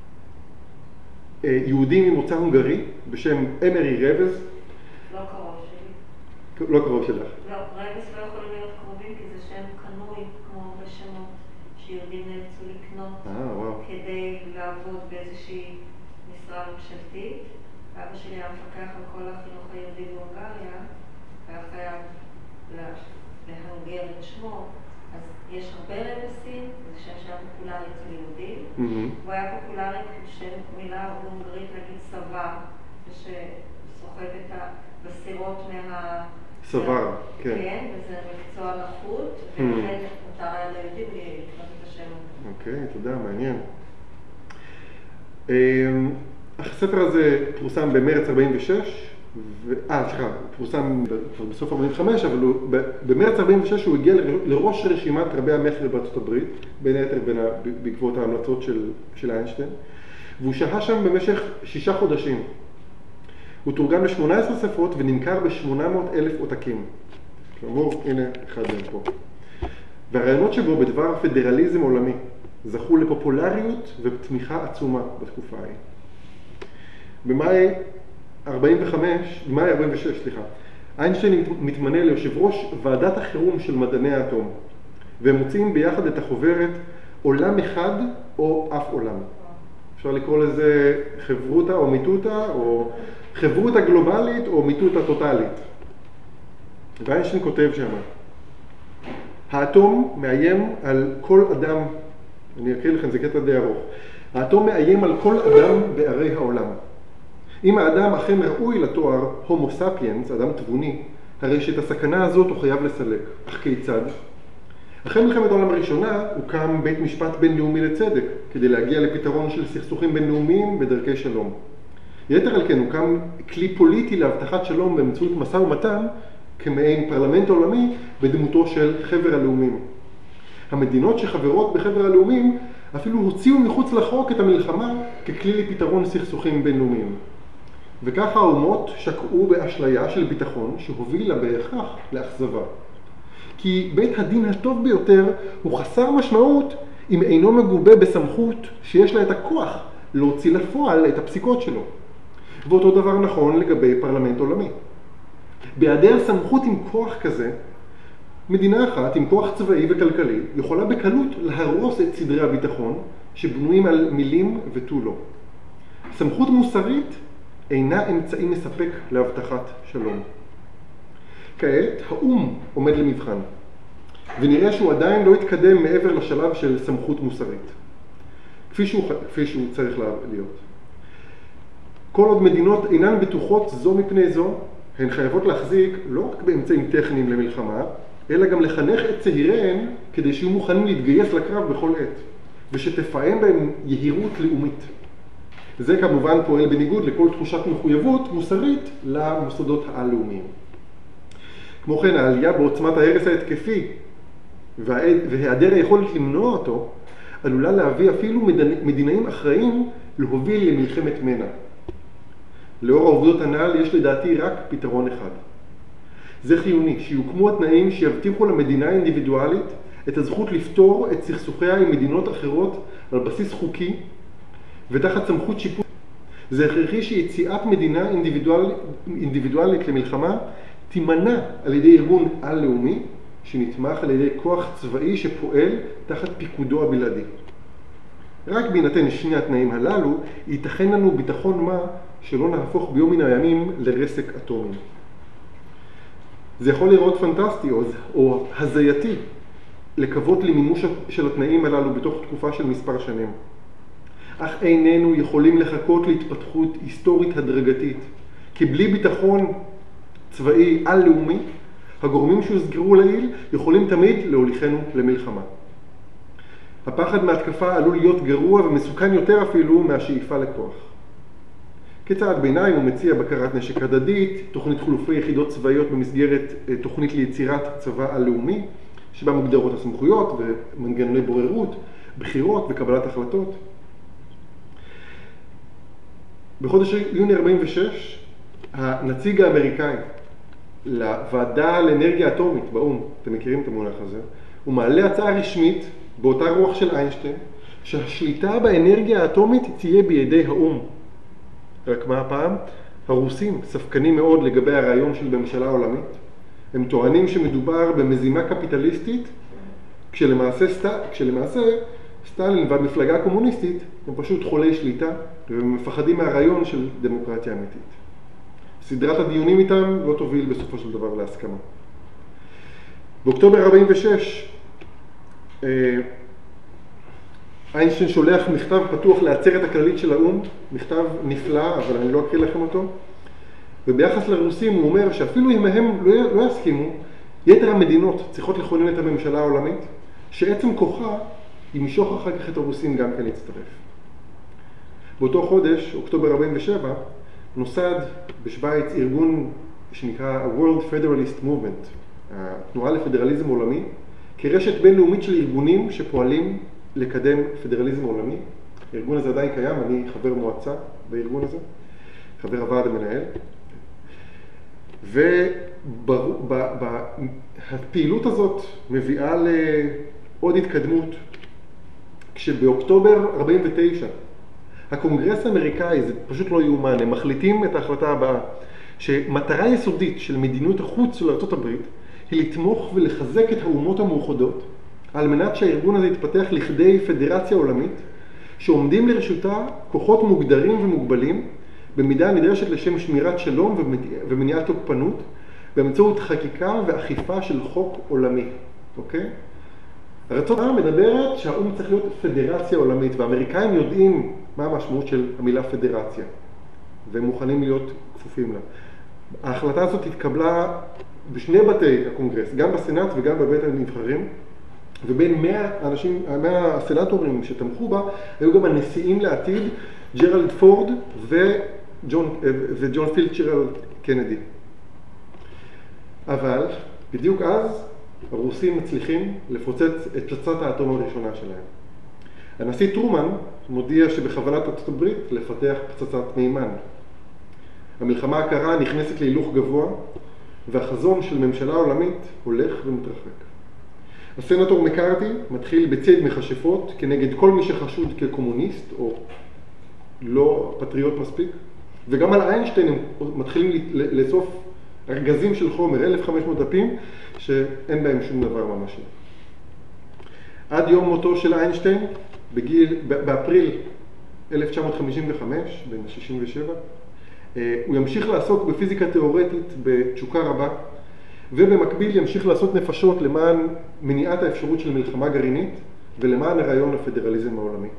Speaker 1: יהודי ממוצא הונגרי בשם אמרי רבז.
Speaker 3: לא קרוב שלי.
Speaker 1: לא קרוב שלך.
Speaker 3: לא, רבז לא יכולים להיות קרובים כי זה שם קנוי כמו בשמות שיהודים נאלצו לקנות
Speaker 1: אה, וואו.
Speaker 3: כדי לעבוד באיזושהי משרה ממשלתית. אבא שלי היה מפקח על כל החינוך היהודי בהונגריה, והיה חייב להנגר את שמו, אז יש הרבה רבסים, זה שם שהיה פופולרי אצל יהודים, הוא היה פופולרי בשם מילה בהונגרית להגיד סבר, שסוחב את הבסירות מה...
Speaker 1: סבר, כן.
Speaker 3: כן, וזה מקצוע נחות, ולכן מותר היה ליהודים לקנות את השם הזה.
Speaker 1: אוקיי, תודה, מעניין. הספר הזה פורסם במרץ ארבעים ושש, אה, סליחה, פורסם בסוף ארבעים וחמש, אבל הוא, במרץ ארבעים ושש הוא הגיע לראש רשימת רבי המכר בארצות הברית, בין היתר בעקבות ההמלצות של, של איינשטיין, והוא שהה שם במשך שישה חודשים. הוא תורגם ל-שמונה עשרה שפות ונמכר ב-שמונה מאות אלף עותקים. כלומר, הנה אחד מהם פה. והרעיונות שבו בדבר פדרליזם עולמי זכו לפופולריות ותמיכה עצומה בתקופה ההיא. במאי ארבעים וחמש, במאי ארבעים ושש, סליחה, איינשטיין מתמנה ליושב ראש ועדת החירום של מדעני האטום, והם מוצאים ביחד את החוברת עולם אחד או אף עולם. אפשר לקרוא לזה חברותה או מיתותה, או חברותה גלובלית או מיתותה טוטלית. ואיינשטיין כותב שם, האטום מאיים על כל אדם, אני אקריא לכם, זה קטע די ארוך, האטום מאיים על כל אדם בערי העולם. אם האדם אכן ראוי לתואר הומו ספיאנס, אדם תבוני, הרי שאת הסכנה הזאת הוא חייב לסלק. אך כיצד? אחרי מלחמת העולם הראשונה הוקם בית משפט בינלאומי לצדק, כדי להגיע לפתרון של סכסוכים בינלאומיים בדרכי שלום. יתר על כן הוקם כלי פוליטי להבטחת שלום באמצעות משא ומתן, כמעין פרלמנט עולמי בדמותו של חבר הלאומים. המדינות שחברות בחבר הלאומים אפילו הוציאו מחוץ לחוק את המלחמה ככלי לפתרון סכסוכים בינלאומיים. וככה האומות שקעו באשליה של ביטחון שהובילה בהכרח לאכזבה. כי בית הדין הטוב ביותר הוא חסר משמעות אם אינו מגובה בסמכות שיש לה את הכוח להוציא לפועל את הפסיקות שלו. ואותו דבר נכון לגבי פרלמנט עולמי. בהיעדר סמכות עם כוח כזה, מדינה אחת עם כוח צבאי וכלכלי יכולה בקלות להרוס את סדרי הביטחון שבנויים על מילים ותו לא. סמכות מוסרית אינה אמצעי מספק להבטחת שלום. כעת האו"ם עומד למבחן, ונראה שהוא עדיין לא יתקדם מעבר לשלב של סמכות מוסרית, כפי שהוא, כפי שהוא צריך להיות. כל עוד מדינות אינן בטוחות זו מפני זו, הן חייבות להחזיק לא רק באמצעים טכניים למלחמה, אלא גם לחנך את צעיריהן כדי שיהיו מוכנים להתגייס לקרב בכל עת, ושתפעם בהם יהירות לאומית. זה כמובן פועל בניגוד לכל תחושת מחויבות מוסרית למוסדות העל-לאומיים. כמו כן, העלייה בעוצמת ההרס ההתקפי והיעדר היכולת למנוע אותו, עלולה להביא אפילו מדינאים אחראיים להוביל למלחמת מנע. לאור העובדות הנ"ל יש לדעתי רק פתרון אחד. זה חיוני, שיוקמו התנאים שיבטיחו למדינה האינדיבידואלית את הזכות לפתור את סכסוכיה עם מדינות אחרות על בסיס חוקי ותחת סמכות שיפוט. זה הכרחי שיציאת מדינה אינדיבידואל, אינדיבידואלית למלחמה תימנע על ידי ארגון על-לאומי שנתמך על ידי כוח צבאי שפועל תחת פיקודו הבלעדי. רק בהינתן שני התנאים הללו ייתכן לנו ביטחון מה שלא נהפוך ביום מן הימים לרסק אטומי. זה יכול לראות פנטסטי או, או הזייתי לקוות למימוש של התנאים הללו בתוך תקופה של מספר שנים. אך איננו יכולים לחכות להתפתחות היסטורית הדרגתית, כי בלי ביטחון צבאי על-לאומי, הגורמים שהוזכרו לעיל יכולים תמיד להוליכנו למלחמה. הפחד מהתקפה עלול להיות גרוע ומסוכן יותר אפילו מהשאיפה לכוח. כצעד ביניים הוא מציע בקרת נשק הדדית, תוכנית חילופי יחידות צבאיות במסגרת תוכנית ליצירת צבא על-לאומי, שבה מוגדרות הסמכויות ומנגנוני בוררות, בחירות וקבלת החלטות. בחודש יוני ארבעים ושש, הנציג האמריקאי לוועדה לאנרגיה אטומית באו"ם, אתם מכירים את המונח הזה, הוא מעלה הצעה רשמית באותה רוח של איינשטיין, שהשליטה באנרגיה האטומית תהיה בידי האו"ם. רק מה הפעם? הרוסים ספקנים מאוד לגבי הרעיון של ממשלה עולמית. הם טוענים שמדובר במזימה קפיטליסטית, כשלמעשה, סט... כשלמעשה סטלין והמפלגה הקומוניסטית הם פשוט חולי שליטה, והם מפחדים מהרעיון של דמוקרטיה אמיתית. סדרת הדיונים איתם לא תוביל בסופו של דבר להסכמה. באוקטובר ארבעים ושש, איינשטיין שולח מכתב פתוח לעצרת הכללית של האו"ם, מכתב נפלא, אבל אני לא אקריא לכם אותו, וביחס לרוסים הוא אומר שאפילו אם הם לא, לא יסכימו, יתר המדינות צריכות לכונן את הממשלה העולמית, שעצם כוחה ימשוך אחר כך את הרוסים גם כן להצטרף. באותו חודש, אוקטובר ארבעים ושבע, נוסד בשוויץ ארגון שנקרא World Federalist Movement, התנועה לפדרליזם עולמי, כרשת בינלאומית של ארגונים שפועלים לקדם פדרליזם עולמי. הארגון הזה עדיין קיים, אני חבר מועצה בארגון הזה, חבר הוועד המנהל. והפעילות הזאת מביאה לעוד התקדמות, כשבאוקטובר ארבעים ותשע, הקונגרס האמריקאי, זה פשוט לא יאומן, הם מחליטים את ההחלטה הבאה, שמטרה יסודית של מדיניות החוץ של ארצות הברית, היא לתמוך ולחזק את האומות המאוחדות, על מנת שהארגון הזה יתפתח לכדי פדרציה עולמית, שעומדים לרשותה כוחות מוגדרים ומוגבלים, במידה הנדרשת לשם שמירת שלום ומניעת תוקפנות, באמצעות חקיקה ואכיפה של חוק עולמי. אוקיי? ארצות הברית מדברת שהאו"ם צריך להיות פדרציה עולמית, והאמריקאים יודעים מה המשמעות של המילה פדרציה, והם מוכנים להיות כפופים לה. ההחלטה הזאת התקבלה בשני בתי הקונגרס, גם בסנאט וגם בבית הנבחרים, ובין מאה אנשים, מאה הסנאטורים שתמכו בה, היו גם הנשיאים לעתיד, ג'רלד פורד וג'ון, וג'ון פילצ'רלד קנדי. אבל בדיוק אז הרוסים מצליחים לפוצץ את פצצת האטום הראשונה שלהם. הנשיא טרומן מודיע שבכוונת ארצות הברית לפתח פצצת מימן. המלחמה הקרה נכנסת להילוך גבוה, והחזון של ממשלה עולמית הולך ומתרחק. הסנטור מקארתי מתחיל בציד מכשפות כנגד כל מי שחשוד כקומוניסט או לא פטריוט מספיק, וגם על איינשטיין הם מתחילים לאסוף ארגזים של חומר, אלף וחמש מאות דפים, שאין בהם שום דבר ממשי. עד יום מותו של איינשטיין, בגיל, באפריל אלף תשע מאות חמישים וחמש, בן שישים ושבע, הוא ימשיך לעסוק בפיזיקה תיאורטית בתשוקה רבה, ובמקביל ימשיך לעשות נפשות למען מניעת האפשרות של מלחמה גרעינית, ולמען הרעיון הפדרליזם העולמי.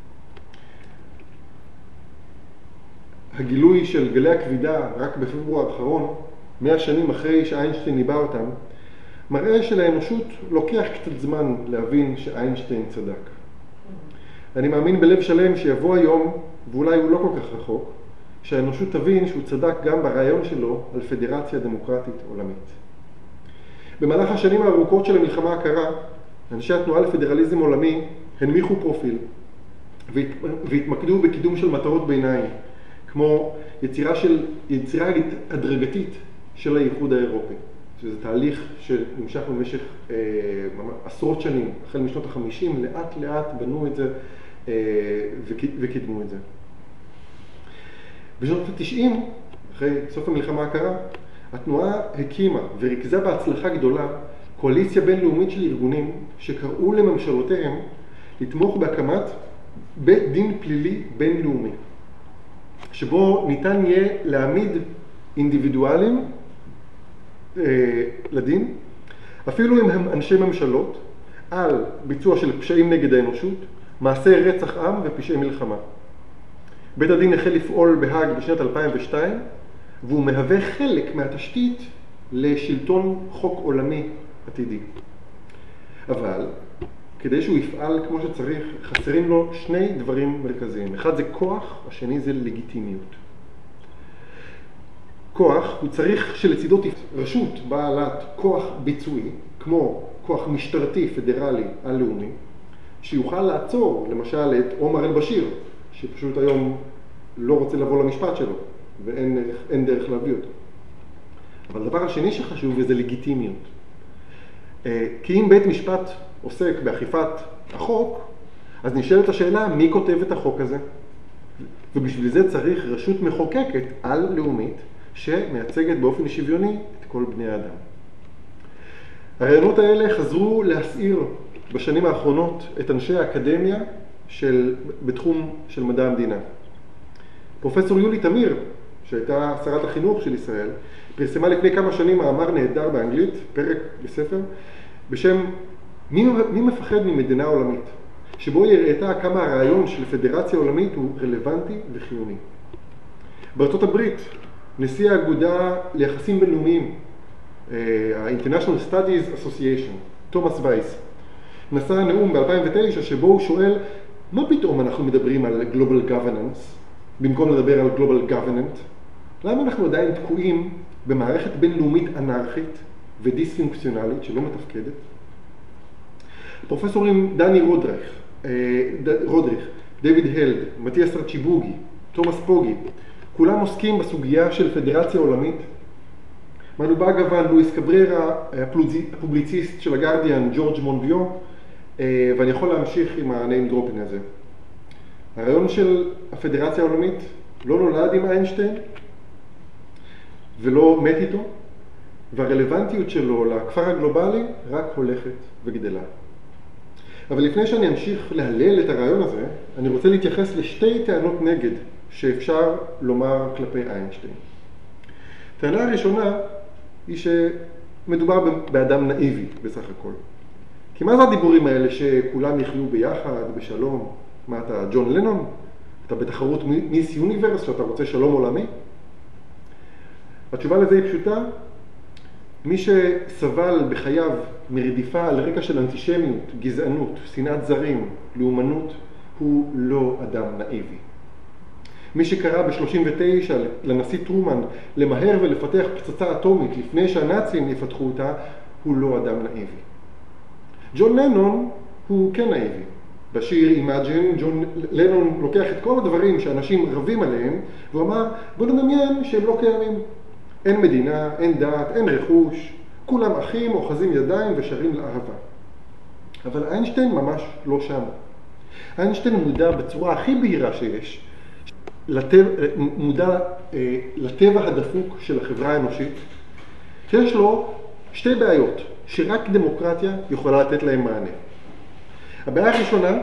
Speaker 1: הגילוי של גלי הכבידה רק בפברואר האחרון, מאה שנים אחרי שאיינשטיין ניבא אותם, מראה שלאנושות לוקח קצת זמן להבין שאיינשטיין צדק. אני מאמין בלב שלם שיבוא היום, ואולי הוא לא כל כך רחוק, שהאנושות תבין שהוא צדק גם ברעיון שלו על פדרציה דמוקרטית עולמית. במהלך השנים הארוכות של המלחמה הקרה, אנשי התנועה לפדרליזם עולמי הנמיכו פרופיל והתמקדו בקידום של מטרות ביניים, כמו יצירה, של, יצירה הדרגתית של האיחוד האירופי.
Speaker 2: שזה תהליך שנמשך במשך אה, עשרות שנים, החל משנות החמישים, לאט לאט בנו את זה אה, וקידמו את זה. בשנות ה-תשעים, אחרי סוף המלחמה הקרה, התנועה הקימה וריכזה בהצלחה גדולה קואליציה בינלאומית של ארגונים שקראו לממשלותיהם לתמוך בהקמת בית דין פלילי בינלאומי, שבו ניתן יהיה להעמיד אינדיבידואלים אה, לדין, אפילו אם הם אנשי ממשלות, על ביצוע של פשעים נגד האנושות, מעשי רצח עם ופשעי מלחמה. בית הדין החל לפעול בהאג בשנת אלפיים ושתיים, והוא מהווה חלק מהתשתית לשלטון חוק עולמי עתידי. אבל כדי שהוא יפעל כמו שצריך, חסרים לו שני דברים מרכזיים. אחד זה כוח, השני זה לגיטימיות. כוח, הוא צריך שלצידו רשות בעלת כוח ביצועי, כמו כוח משטרתי פדרלי הלאומי, שיוכל לעצור למשל את עומר אל-בשיר, שפשוט היום לא רוצה לבוא למשפט שלו, ואין אין דרך להביא אותו. אבל הדבר השני שחשוב זה לגיטימיות. כי אם בית משפט עוסק באכיפת החוק, אז נשאלת השאלה מי כותב את החוק הזה. ובשביל זה צריך רשות מחוקקת על-לאומית שמייצגת באופן שוויוני את כל בני האדם. הרעיונות האלה חזרו להסעיר בשנים האחרונות את אנשי האקדמיה של, בתחום של מדע המדינה. פרופסור יולי תמיר, שהייתה שרת החינוך של ישראל, פרסמה לפני כמה שנים מאמר נהדר באנגלית, פרק בספר, בשם מי, מי מפחד ממדינה עולמית, שבו היא הראתה כמה הרעיון של פדרציה עולמית הוא רלוונטי וחיוני. בארצות הברית, נשיא האגודה ליחסים בינלאומיים, ה-International Studies Association, תומאס וייס, נשא נאום ב-אלפיים ותשע שבו הוא שואל, מה פתאום אנחנו מדברים על Global Governance, במקום לדבר על Global Government? למה אנחנו עדיין תקועים במערכת בינלאומית אנרכית ודיספונקציונלית שלא מתפקדת? פרופסורים דני רודריך, רודריך, דיוויד הלד, מתיאס רצ'יבוגי, תומאס פוגי, כולם עוסקים בסוגיה של פדרציה עולמית. מנו באגוון, לואיס קבררה, הפובליציסט של הגרדיאן, ג'ורג' מונביו, ואני יכול להמשיך עם ה-name dropping הזה. הרעיון של הפדרציה העולמית לא נולד עם איינשטיין ולא מת איתו, והרלוונטיות שלו לכפר הגלובלי רק הולכת וגדלה. אבל לפני שאני אמשיך להלל את הרעיון הזה, אני רוצה להתייחס לשתי טענות נגד שאפשר לומר כלפי איינשטיין. הטענה הראשונה היא שמדובר באדם נאיבי בסך הכל. כי מה זה הדיבורים האלה שכולם יחיו ביחד, בשלום? מה אתה, ג'ון לנון? אתה בתחרות מיס יוניברס שאתה רוצה שלום עולמי? התשובה לזה היא פשוטה. מי שסבל בחייו מרדיפה על רקע של אנטישמיות, גזענות, שנאת זרים, לאומנות, הוא לא אדם נאיבי. מי שקרא ב-שלושים ותשע לנשיא טרומן למהר ולפתח פצצה אטומית לפני שהנאצים יפתחו אותה, הוא לא אדם נאיבי. ג'ון לנון הוא כן נאיבי. בשיר Imagine, ג'ון לנון לוקח את כל הדברים שאנשים רבים עליהם, והוא אמר, בוא נדמיין שהם לא קיימים. אין מדינה, אין דת, אין רכוש, כולם אחים, אוחזים ידיים ושרים לאהבה. אבל איינשטיין ממש לא שם. איינשטיין מודע בצורה הכי בהירה שיש, לטבע, מודע אה, לטבע הדפוק של החברה האנושית, שיש לו שתי בעיות, שרק דמוקרטיה יכולה לתת להם מענה. הבעיה הראשונה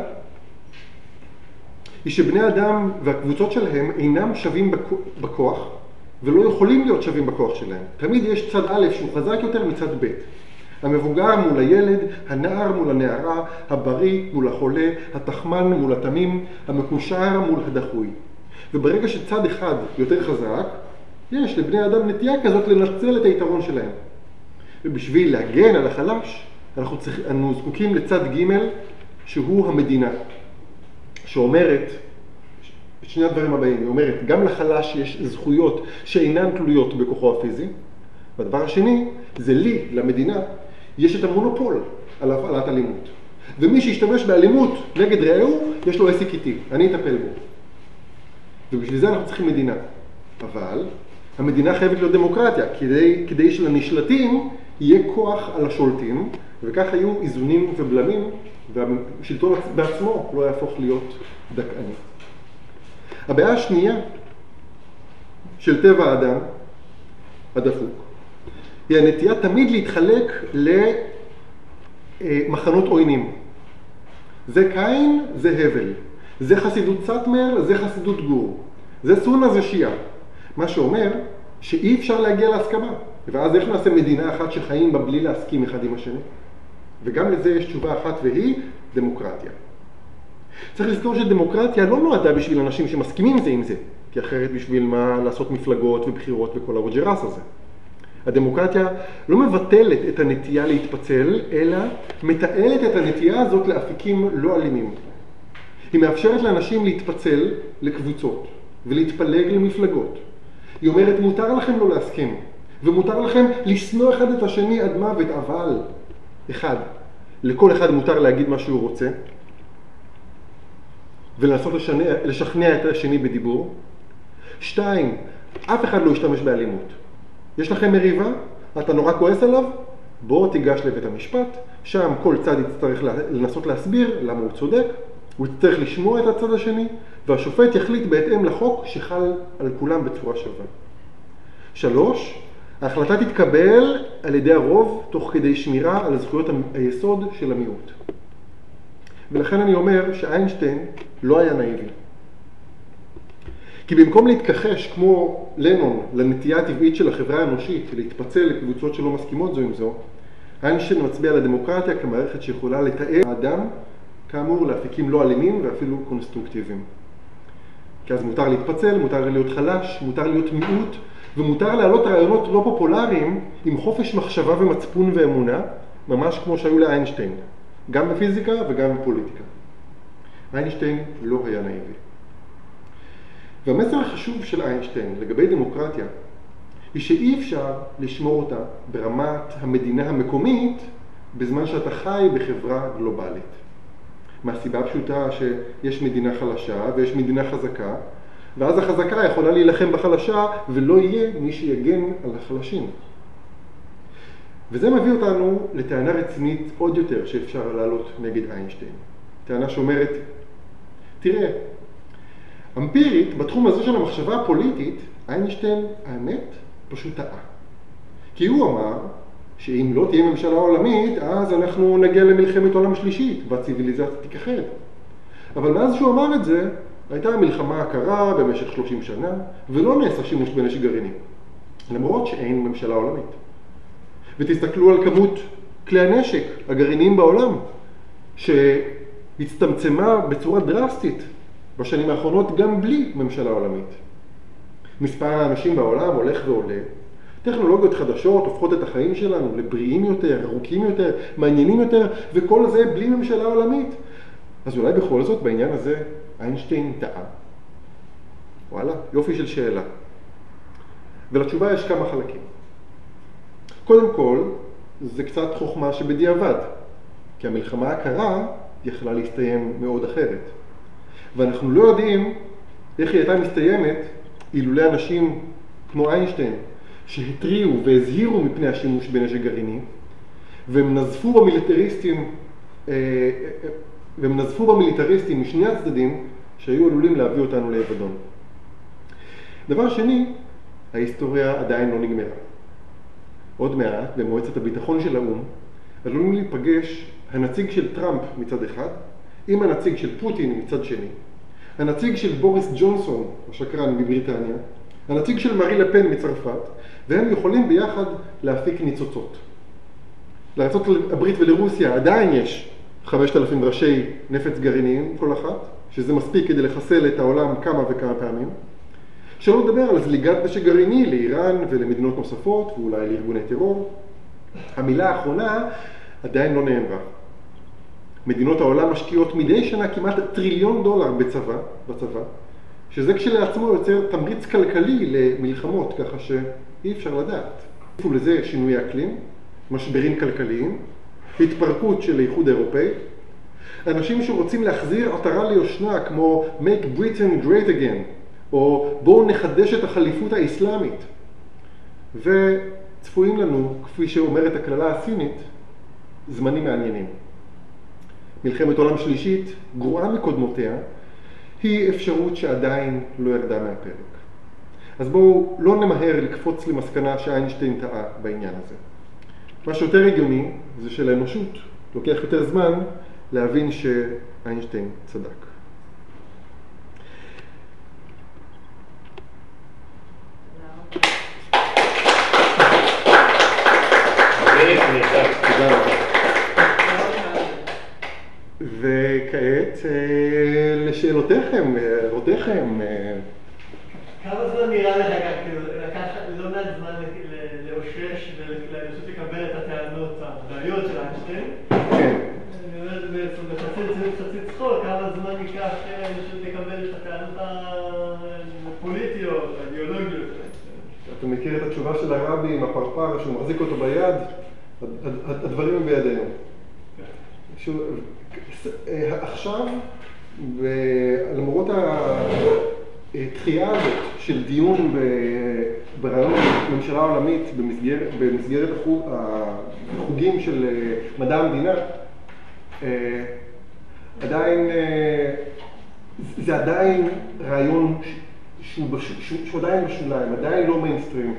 Speaker 2: היא שבני אדם והקבוצות שלהם אינם שווים בכוח, ולא יכולים להיות שווים בכוח שלהם. תמיד יש צד א' שהוא חזק יותר מצד ב'. המבוגר מול הילד, הנער מול הנערה, הבריא מול החולה, התחמן מול התמים, המקושר מול הדחוי. וברגע שצד אחד יותר חזק, יש לבני אדם נטייה כזאת לנצל את היתרון שלהם. ובשביל להגן על החלש, אנחנו, צריך, אנחנו זקוקים לצד ג' שהוא המדינה, שאומרת, את שני הדברים הבאים, היא אומרת, גם לחלש יש זכויות שאינן תלויות בכוחו הפיזי, והדבר השני, זה לי, למדינה, יש את המונופול על הפעלת אלימות. ומי שישתמש באלימות נגד רעהו, יש לו עסק איתי, אני אטפל בו. ובשביל זה אנחנו צריכים מדינה. אבל המדינה חייבת להיות דמוקרטיה, כדי, כדי שלנשלטים
Speaker 1: יהיה כוח על השולטים, וכך היו איזונים ובלמים, והשלטון בעצמו לא יהפוך להיות דכאני. הבעיה השנייה של טבע האדם, הדפוק, היא הנטייה תמיד להתחלק למחנות עוינים. זה קין, זה הבל. זה חסידות סאטמר, זה חסידות גור. זה סונה, זה שיעה. מה שאומר שאי אפשר להגיע להסכמה. ואז איך נעשה מדינה אחת שחיים בה בלי להסכים אחד עם השני? וגם לזה יש תשובה אחת והיא דמוקרטיה. צריך לזכור שדמוקרטיה לא נועדה בשביל אנשים שמסכימים זה עם זה, כי אחרת בשביל מה לעשות מפלגות ובחירות וכל הרוג'רס הזה. הדמוקרטיה לא מבטלת את הנטייה להתפצל, אלא מתעלת את הנטייה הזאת לאפיקים לא אלימים. היא מאפשרת לאנשים להתפצל לקבוצות ולהתפלג למפלגות. היא אומרת, מותר לכם לא להסכים, ומותר לכם לשנוא אחד את השני עד מוות, אבל אחד, לכל אחד מותר להגיד מה שהוא רוצה, ולנסות לשכנע, לשכנע את השני בדיבור. שתיים, אף אחד לא ישתמש באלימות. יש לכם מריבה, אתה נורא כועס עליו, בוא תיגש לבית המשפט, שם כל צד יצטרך לנסות להסביר למה הוא צודק, הוא יצטרך לשמוע את הצד השני, והשופט יחליט בהתאם לחוק שחל על כולם בצורה שווה. שלוש, ההחלטה תתקבל על ידי הרוב תוך כדי שמירה על זכויות היסוד של המיעוט. ולכן אני אומר שאיינשטיין לא היה נאיבי. כי במקום להתכחש כמו לנון לנטייה הטבעית של החברה האנושית להתפצל לקבוצות שלא מסכימות זו עם זו, איינשטיין מצביע על הדמוקרטיה כמערכת שיכולה לתאר האדם כאמור לאפיקים לא אלימים ואפילו קונסטרוקטיביים. כי אז מותר להתפצל, מותר להיות חלש, מותר להיות מיעוט, ומותר להעלות רעיונות לא פופולריים עם חופש מחשבה ומצפון ואמונה, ממש כמו שהיו לאיינשטיין, גם בפיזיקה וגם בפוליטיקה. איינשטיין לא היה נאיבי. והמסר החשוב של איינשטיין לגבי דמוקרטיה היא שאי אפשר לשמור אותה ברמת המדינה המקומית בזמן שאתה חי בחברה גלובלית. מהסיבה הפשוטה שיש מדינה חלשה ויש מדינה חזקה, ואז החזקה יכולה להילחם בחלשה ולא יהיה מי שיגן על החלשים. וזה מביא אותנו לטענה רצינית עוד יותר שאפשר להעלות נגד איינשטיין. טענה שאומרת, תראה, אמפירית, בתחום הזה של המחשבה הפוליטית, איינשטיין, האמת, פשוט טעה. כי הוא אמר שאם לא תהיה ממשלה עולמית, אז אנחנו נגיע למלחמת עולם שלישית, והציביליזציה תיכחד. אבל מאז שהוא אמר את זה, הייתה מלחמה הקרה במשך שלושים שנה, ולא נעשה שימוש בנשק גרעיני, למרות שאין ממשלה עולמית. ותסתכלו על כמות כלי הנשק הגרעיניים בעולם, שהצטמצמה בצורה דרסטית בשנים האחרונות גם בלי ממשלה עולמית. מספר האנשים בעולם הולך ועולה, טכנולוגיות חדשות הופכות את החיים שלנו לבריאים יותר, ארוכים יותר, מעניינים יותר, וכל זה בלי ממשלה עולמית. אז אולי בכל זאת בעניין הזה איינשטיין טעה. וואלה, יופי של שאלה. ולתשובה יש כמה חלקים. קודם כל, זה קצת חוכמה שבדיעבד, כי המלחמה הקרה יכלה להסתיים מאוד אחרת. ואנחנו לא יודעים איך היא הייתה מסתיימת אילולא אנשים כמו איינשטיין, שהתריעו והזהירו מפני השימוש בנשק גרעיני, והם נזפו במיליטריסטים, והם נזפו במיליטריסטים משני הצדדים שהיו עלולים להביא אותנו לאבדון. דבר שני, ההיסטוריה עדיין לא נגמרה. עוד מעט, במועצת הביטחון של האו"ם, עלולים להיפגש הנציג של טראמפ מצד אחד, עם הנציג של פוטין מצד שני, הנציג של בוריס ג'ונסון, השקרן מבריטניה, הנציג של מארי לפן מצרפת, והם יכולים ביחד להפיק ניצוצות. לארצות הברית ולרוסיה עדיין יש חמשת אלפים ראשי נפץ גרעיניים כל אחת, שזה מספיק כדי לחסל את העולם כמה וכמה פעמים. שלא לדבר על זליגת נשק גרעיני לאיראן ולמדינות נוספות, ואולי לארגוני טרור. המילה האחרונה עדיין לא נאמרה. מדינות העולם משקיעות מדי שנה כמעט טריליון דולר בצבא, בצבא, שזה כשלעצמו יוצר תמריץ כלכלי למלחמות, ככה שאי אפשר לדעת. ולזה שינוי אקלים, משברים כלכליים, התפרקות של האיחוד האירופאי, אנשים שרוצים להחזיר עטרה ליושנה כמו Make Britain Great Again, או בואו נחדש את החליפות האסלאמית. צפויים לנו, כפי שאומרת הקללה הסינית, זמנים מעניינים. מלחמת עולם שלישית, גרועה מקודמותיה, היא אפשרות שעדיין לא ירדה מהפרק. אז בואו לא נמהר לקפוץ למסקנה שאיינשטיין טעה בעניין הזה. מה שיותר הגיוני זה שלאנושות לוקח יותר זמן להבין שאיינשטיין צדק. תודה רבה. וכעת לשאלותיכם, הערותיכם.
Speaker 4: כמה זמן נראה לך, לקח לא מעט זמן לאושש ולנסות לקבל את הטענות הבעיות של איינשטיין?
Speaker 1: כן.
Speaker 4: אני אומר את זה בעצם בחצי צחוק, כמה זמן ייקח לנסות לקבל את הטענות הפוליטיות, האידיאולוגיות?
Speaker 1: אתה מכיר את התשובה של הרבי עם הפרפר שהוא מחזיק אותו ביד? הדברים הם בידינו. עכשיו, למרות התחייה הזאת של דיון ברעיון ממשלה עולמית במסגרת החוגים של מדע המדינה, עדיין, זה עדיין רעיון שהוא עדיין בשוליים, עדיין לא מיינסטרים.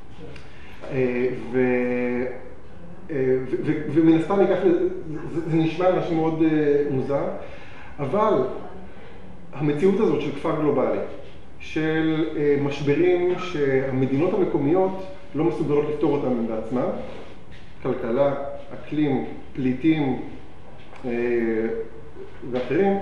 Speaker 1: ומן הסתם זה נשמע משהו מאוד מוזר, אבל המציאות הזאת של כפר גלובלי, של משברים שהמדינות המקומיות לא מסוגלות לפתור אותם בעצמם, כלכלה, אקלים, פליטים ואחרים,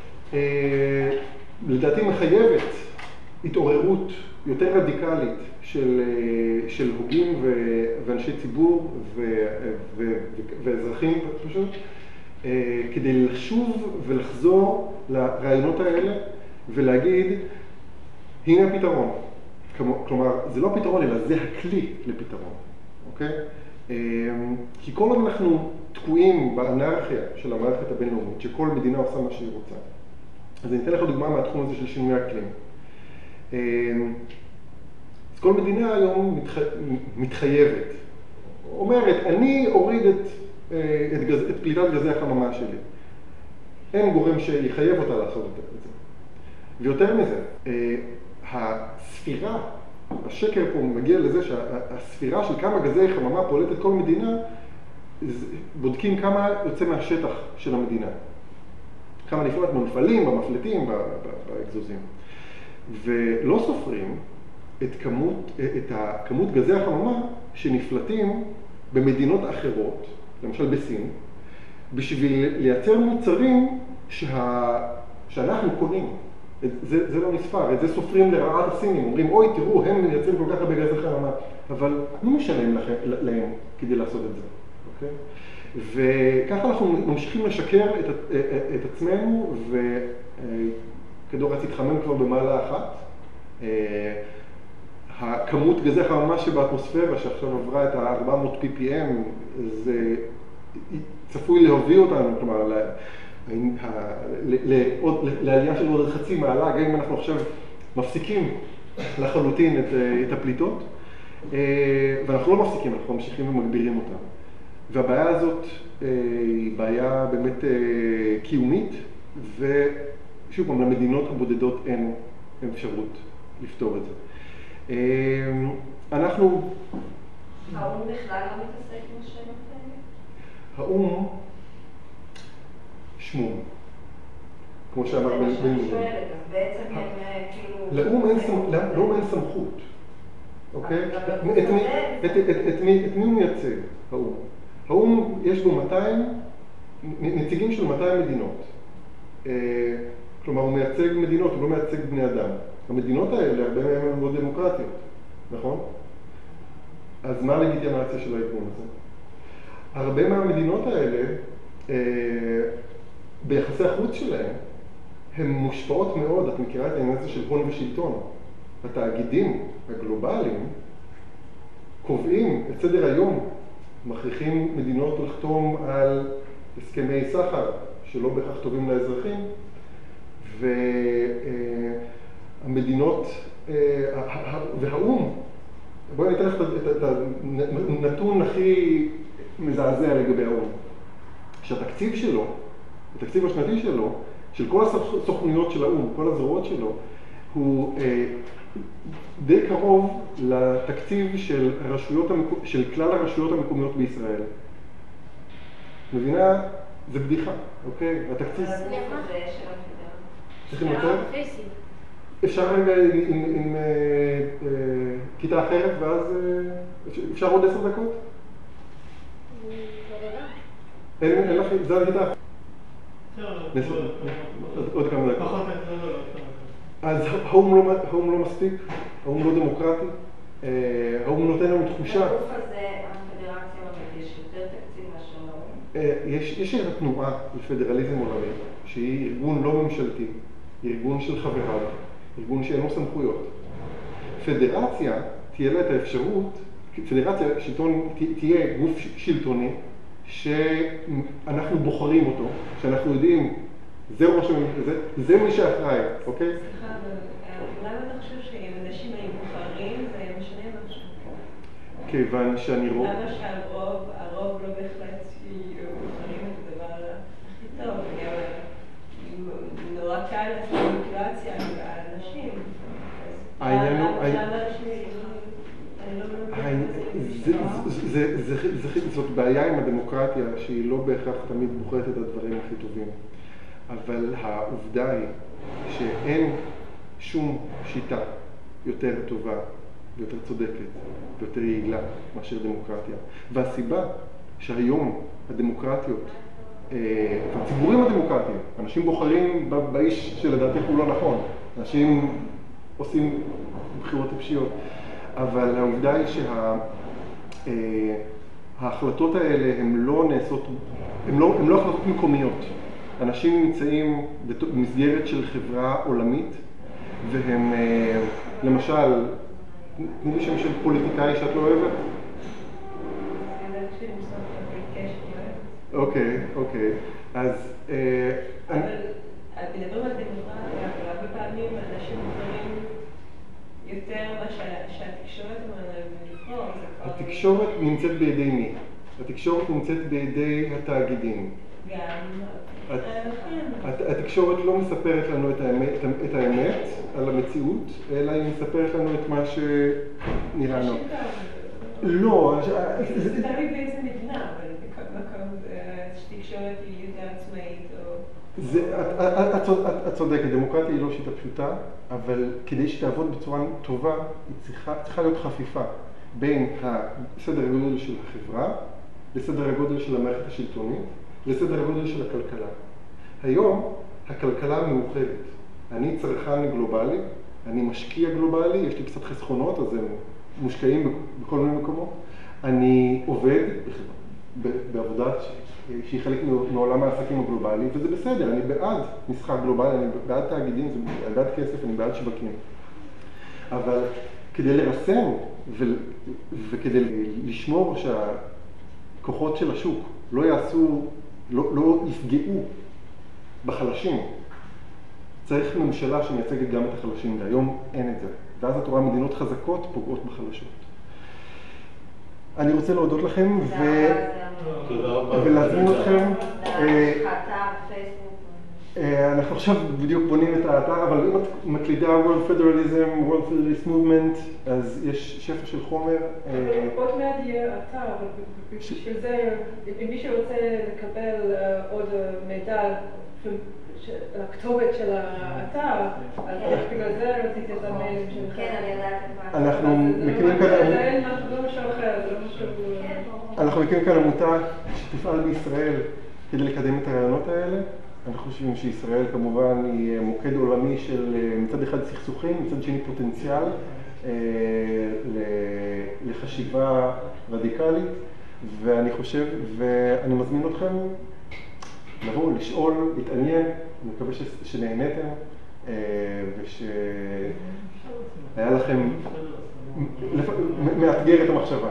Speaker 1: לדעתי מחייבת התעוררות יותר רדיקלית של, של הוגים ואנשי ציבור ואזרחים פשוט, כדי לשוב ולחזור לרעיונות האלה ולהגיד, הנה הפתרון. כלומר, זה לא הפתרון, אלא זה הכלי לפתרון, אוקיי? כי כל עוד אנחנו תקועים באנרכיה של המערכת הבינלאומית, שכל מדינה עושה מה שהיא רוצה. אז אני אתן לך דוגמה מהתחום הזה של שינוי אקלים. אז כל מדינה היום מתח... מתחייבת, אומרת, אני אוריד את, את, גז... את פליטת גזי החממה שלי. אין גורם שיחייב אותה לעשות את זה. ויותר מזה, הספירה, השקר פה מגיע לזה שהספירה של כמה גזי חממה פולטת כל מדינה, בודקים כמה יוצא מהשטח של המדינה. כמה נפלט במפעלים, במפלטים, באגזוזים. ולא סופרים את כמות, את הכמות גזי החממה שנפלטים במדינות אחרות, למשל בסין, בשביל לייצר מוצרים שה... שאנחנו קונים. זה, זה לא נספר, את זה סופרים לרעת הסינים, אומרים, אוי, תראו, הם מייצרים כל כך הרבה גזי חממה, אבל מי משלם להם כדי לעשות את זה, אוקיי? וככה אנחנו ממשיכים לשקר את, את עצמנו, וכדור רץ התחמם כבר במעלה אחת. הכמות גזי חממה שבאטמוספירה, שעכשיו עברה את ה-ארבע מאות פי פי אם, זה צפוי להוביל אותנו, כלומר, לעלייה של עוד חצי מעלה, גם אם אנחנו עכשיו מפסיקים לחלוטין את הפליטות, ואנחנו לא מפסיקים, אנחנו ממשיכים ומגבירים אותם. והבעיה הזאת היא בעיה באמת קיומית, ושוב פעם, למדינות הבודדות אין אפשרות לפתור את זה. אנחנו...
Speaker 3: האום בכלל לא מתעסק עם השאלות האלה?
Speaker 1: האום שמום, כמו שאמר בן
Speaker 3: זה מה שאני שואלת, אז בעצם הם כאילו...
Speaker 1: לאום אין סמכות, אוקיי? את מי הוא מייצג, האום? האום יש בו מאתיים, נציגים של מאתיים מדינות. כלומר, הוא מייצג מדינות, הוא לא מייצג בני אדם. המדינות האלה, הרבה מהן הן לא דמוקרטיות, נכון? אז מה הלגיטימציה של הארגון הזה? הרבה מהמדינות האלה, ביחסי החוץ שלהם, הן מושפעות מאוד, את מכירה את העניין הזה של הון ושלטון. התאגידים הגלובליים קובעים את סדר היום, מכריחים מדינות לחתום על הסכמי סחר שלא בהכרח טובים לאזרחים, והמדינות והאום
Speaker 2: בואי אני אתן לך את הנתון הכי מזעזע לגבי האו"ם. שהתקציב שלו, התקציב השנתי שלו, של כל הסוכנויות של האו"ם, כל הזרועות שלו, הוא אה, די קרוב לתקציב של, הרשויות המק... של כלל הרשויות המקומיות בישראל. מבינה? זה בדיחה, אוקיי? התקציב... צריכים יותר? אפשר רגע עם, עם אה, אה, כיתה אחרת ואז אה, אפשר עוד עשר דקות? אין, אין לך, זה הכיתה אחרת. עוד כמה דקות. אז האו"ם לא מספיק, האו"ם לא דמוקרטי, האו"ם נותן לנו תחושה.
Speaker 3: בגוף הזה, הפדרציה עומד, יש יותר תקציב מאשר האו"ם?
Speaker 2: יש את התנועה לפדרליזם עולמי, שהיא ארגון לא ממשלתי, ארגון של חבריו, ארגון שאין לו סמכויות. פדרציה תהיה לה את האפשרות, פדרציה שלטון, תהיה גוף שלטוני, שאנחנו בוחרים אותו, שאנחנו יודעים, זה ראש הממשלה, זה מי שאחראי, אוקיי?
Speaker 3: סליחה, אבל למה אתה חושב שאם אנשים היו בוחרים, זה היה משנה משהו?
Speaker 2: כיוון שאני רוב...
Speaker 3: למה שהרוב, הרוב לא בהחלט בוחרים את הדבר הכי טוב, נורא קל לעשות מניפולציה לאנשים.
Speaker 2: העניין הוא... זאת בעיה עם הדמוקרטיה שהיא לא בהכרח תמיד בוחרת את הדברים הכי טובים. אבל העובדה היא שאין שום שיטה יותר טובה ויותר צודקת ויותר יעילה מאשר דמוקרטיה. והסיבה שהיום הדמוקרטיות, הציבורים הדמוקרטיים, אנשים בוחרים באיש שלדעתי הוא לא נכון, אנשים עושים בחירות טיפשיות, אבל העובדה היא שההחלטות האלה הן לא נעשות, הן לא, הן לא החלטות מקומיות. אנשים נמצאים במסגרת של חברה עולמית, והם, למשל, תני לי שם של פוליטיקאי שאת לא אוהבת? אוקיי, אוקיי. אז...
Speaker 3: אבל מדברים על דמוקרטיה, אבל הרבה פעמים אנשים בוחרים יותר מה שהתקשורת אומרת להם לבחור.
Speaker 2: התקשורת נמצאת בידי מי? התקשורת נמצאת בידי התאגידים.
Speaker 3: גם...
Speaker 2: התקשורת לא מספרת לנו את האמת, את האמת על המציאות, אלא היא מספרת לנו את מה שנראה לנו. לא,
Speaker 3: זה תלוי באיזה מדינה, אבל בכל מקום תקשורת היא יותר עצמאית או...
Speaker 2: את צודקת, דמוקרטיה היא לא שיטה פשוטה, אבל כדי שתעבוד בצורה טובה, היא צריכה להיות חפיפה בין הסדר הגודל של החברה לסדר הגודל של המערכת השלטונית, לסדר הגודל של הכלכלה. היום הכלכלה מאוחדת. אני צרכן גלובלי, אני משקיע גלובלי, יש לי קצת חסכונות, אז הם מושקעים בכל מיני מקומות. אני עובד בעבודה שהיא חלק מעולם העסקים הגלובלי, וזה בסדר, אני בעד משחק גלובלי, אני בעד תאגידים, אני בעד כסף, אני בעד שווקים. אבל כדי לרסן וכדי לשמור שהכוחות של השוק לא יעשו, לא, לא יפגעו בחלשים, צריך ממשלה שמייצגת גם את החלשים, והיום אין את זה. ואז את רואה מדינות חזקות פוגעות בחלשות. אני רוצה להודות לכם ולהזמין אתכם. אנחנו עכשיו בדיוק בונים את האתר, אבל אם את מקלידה World Federalism, World Federalist Movement, אז יש שפע של חומר.
Speaker 3: עוד מעט יהיה אתר, אבל בשביל זה, אם מישהו רוצה לקבל עוד מידע על הכתובת של האתר, אז בגלל זה רציתי את המיילים שלך. כן, אני יודעת את מה.
Speaker 2: אנחנו מקימים כאן...
Speaker 3: זה לא משהו אחר, זה לא משהו...
Speaker 2: אנחנו מקימים כאן עמותה שתפעל בישראל כדי לקדם את הרעיונות האלה. אנחנו חושבים שישראל כמובן היא מוקד עולמי של מצד אחד סכסוכים, מצד שני פוטנציאל לחשיבה רדיקלית, ואני חושב, ואני מזמין אתכם לבוא, לשאול, להתעניין, אני מקווה שנהניתם ושהיה לכם מאתגר את המחשבה.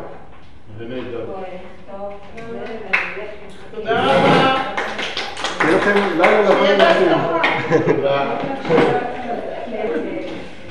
Speaker 3: תודה רבה.
Speaker 2: שיהיה לכם לילה לבן.
Speaker 3: תודה.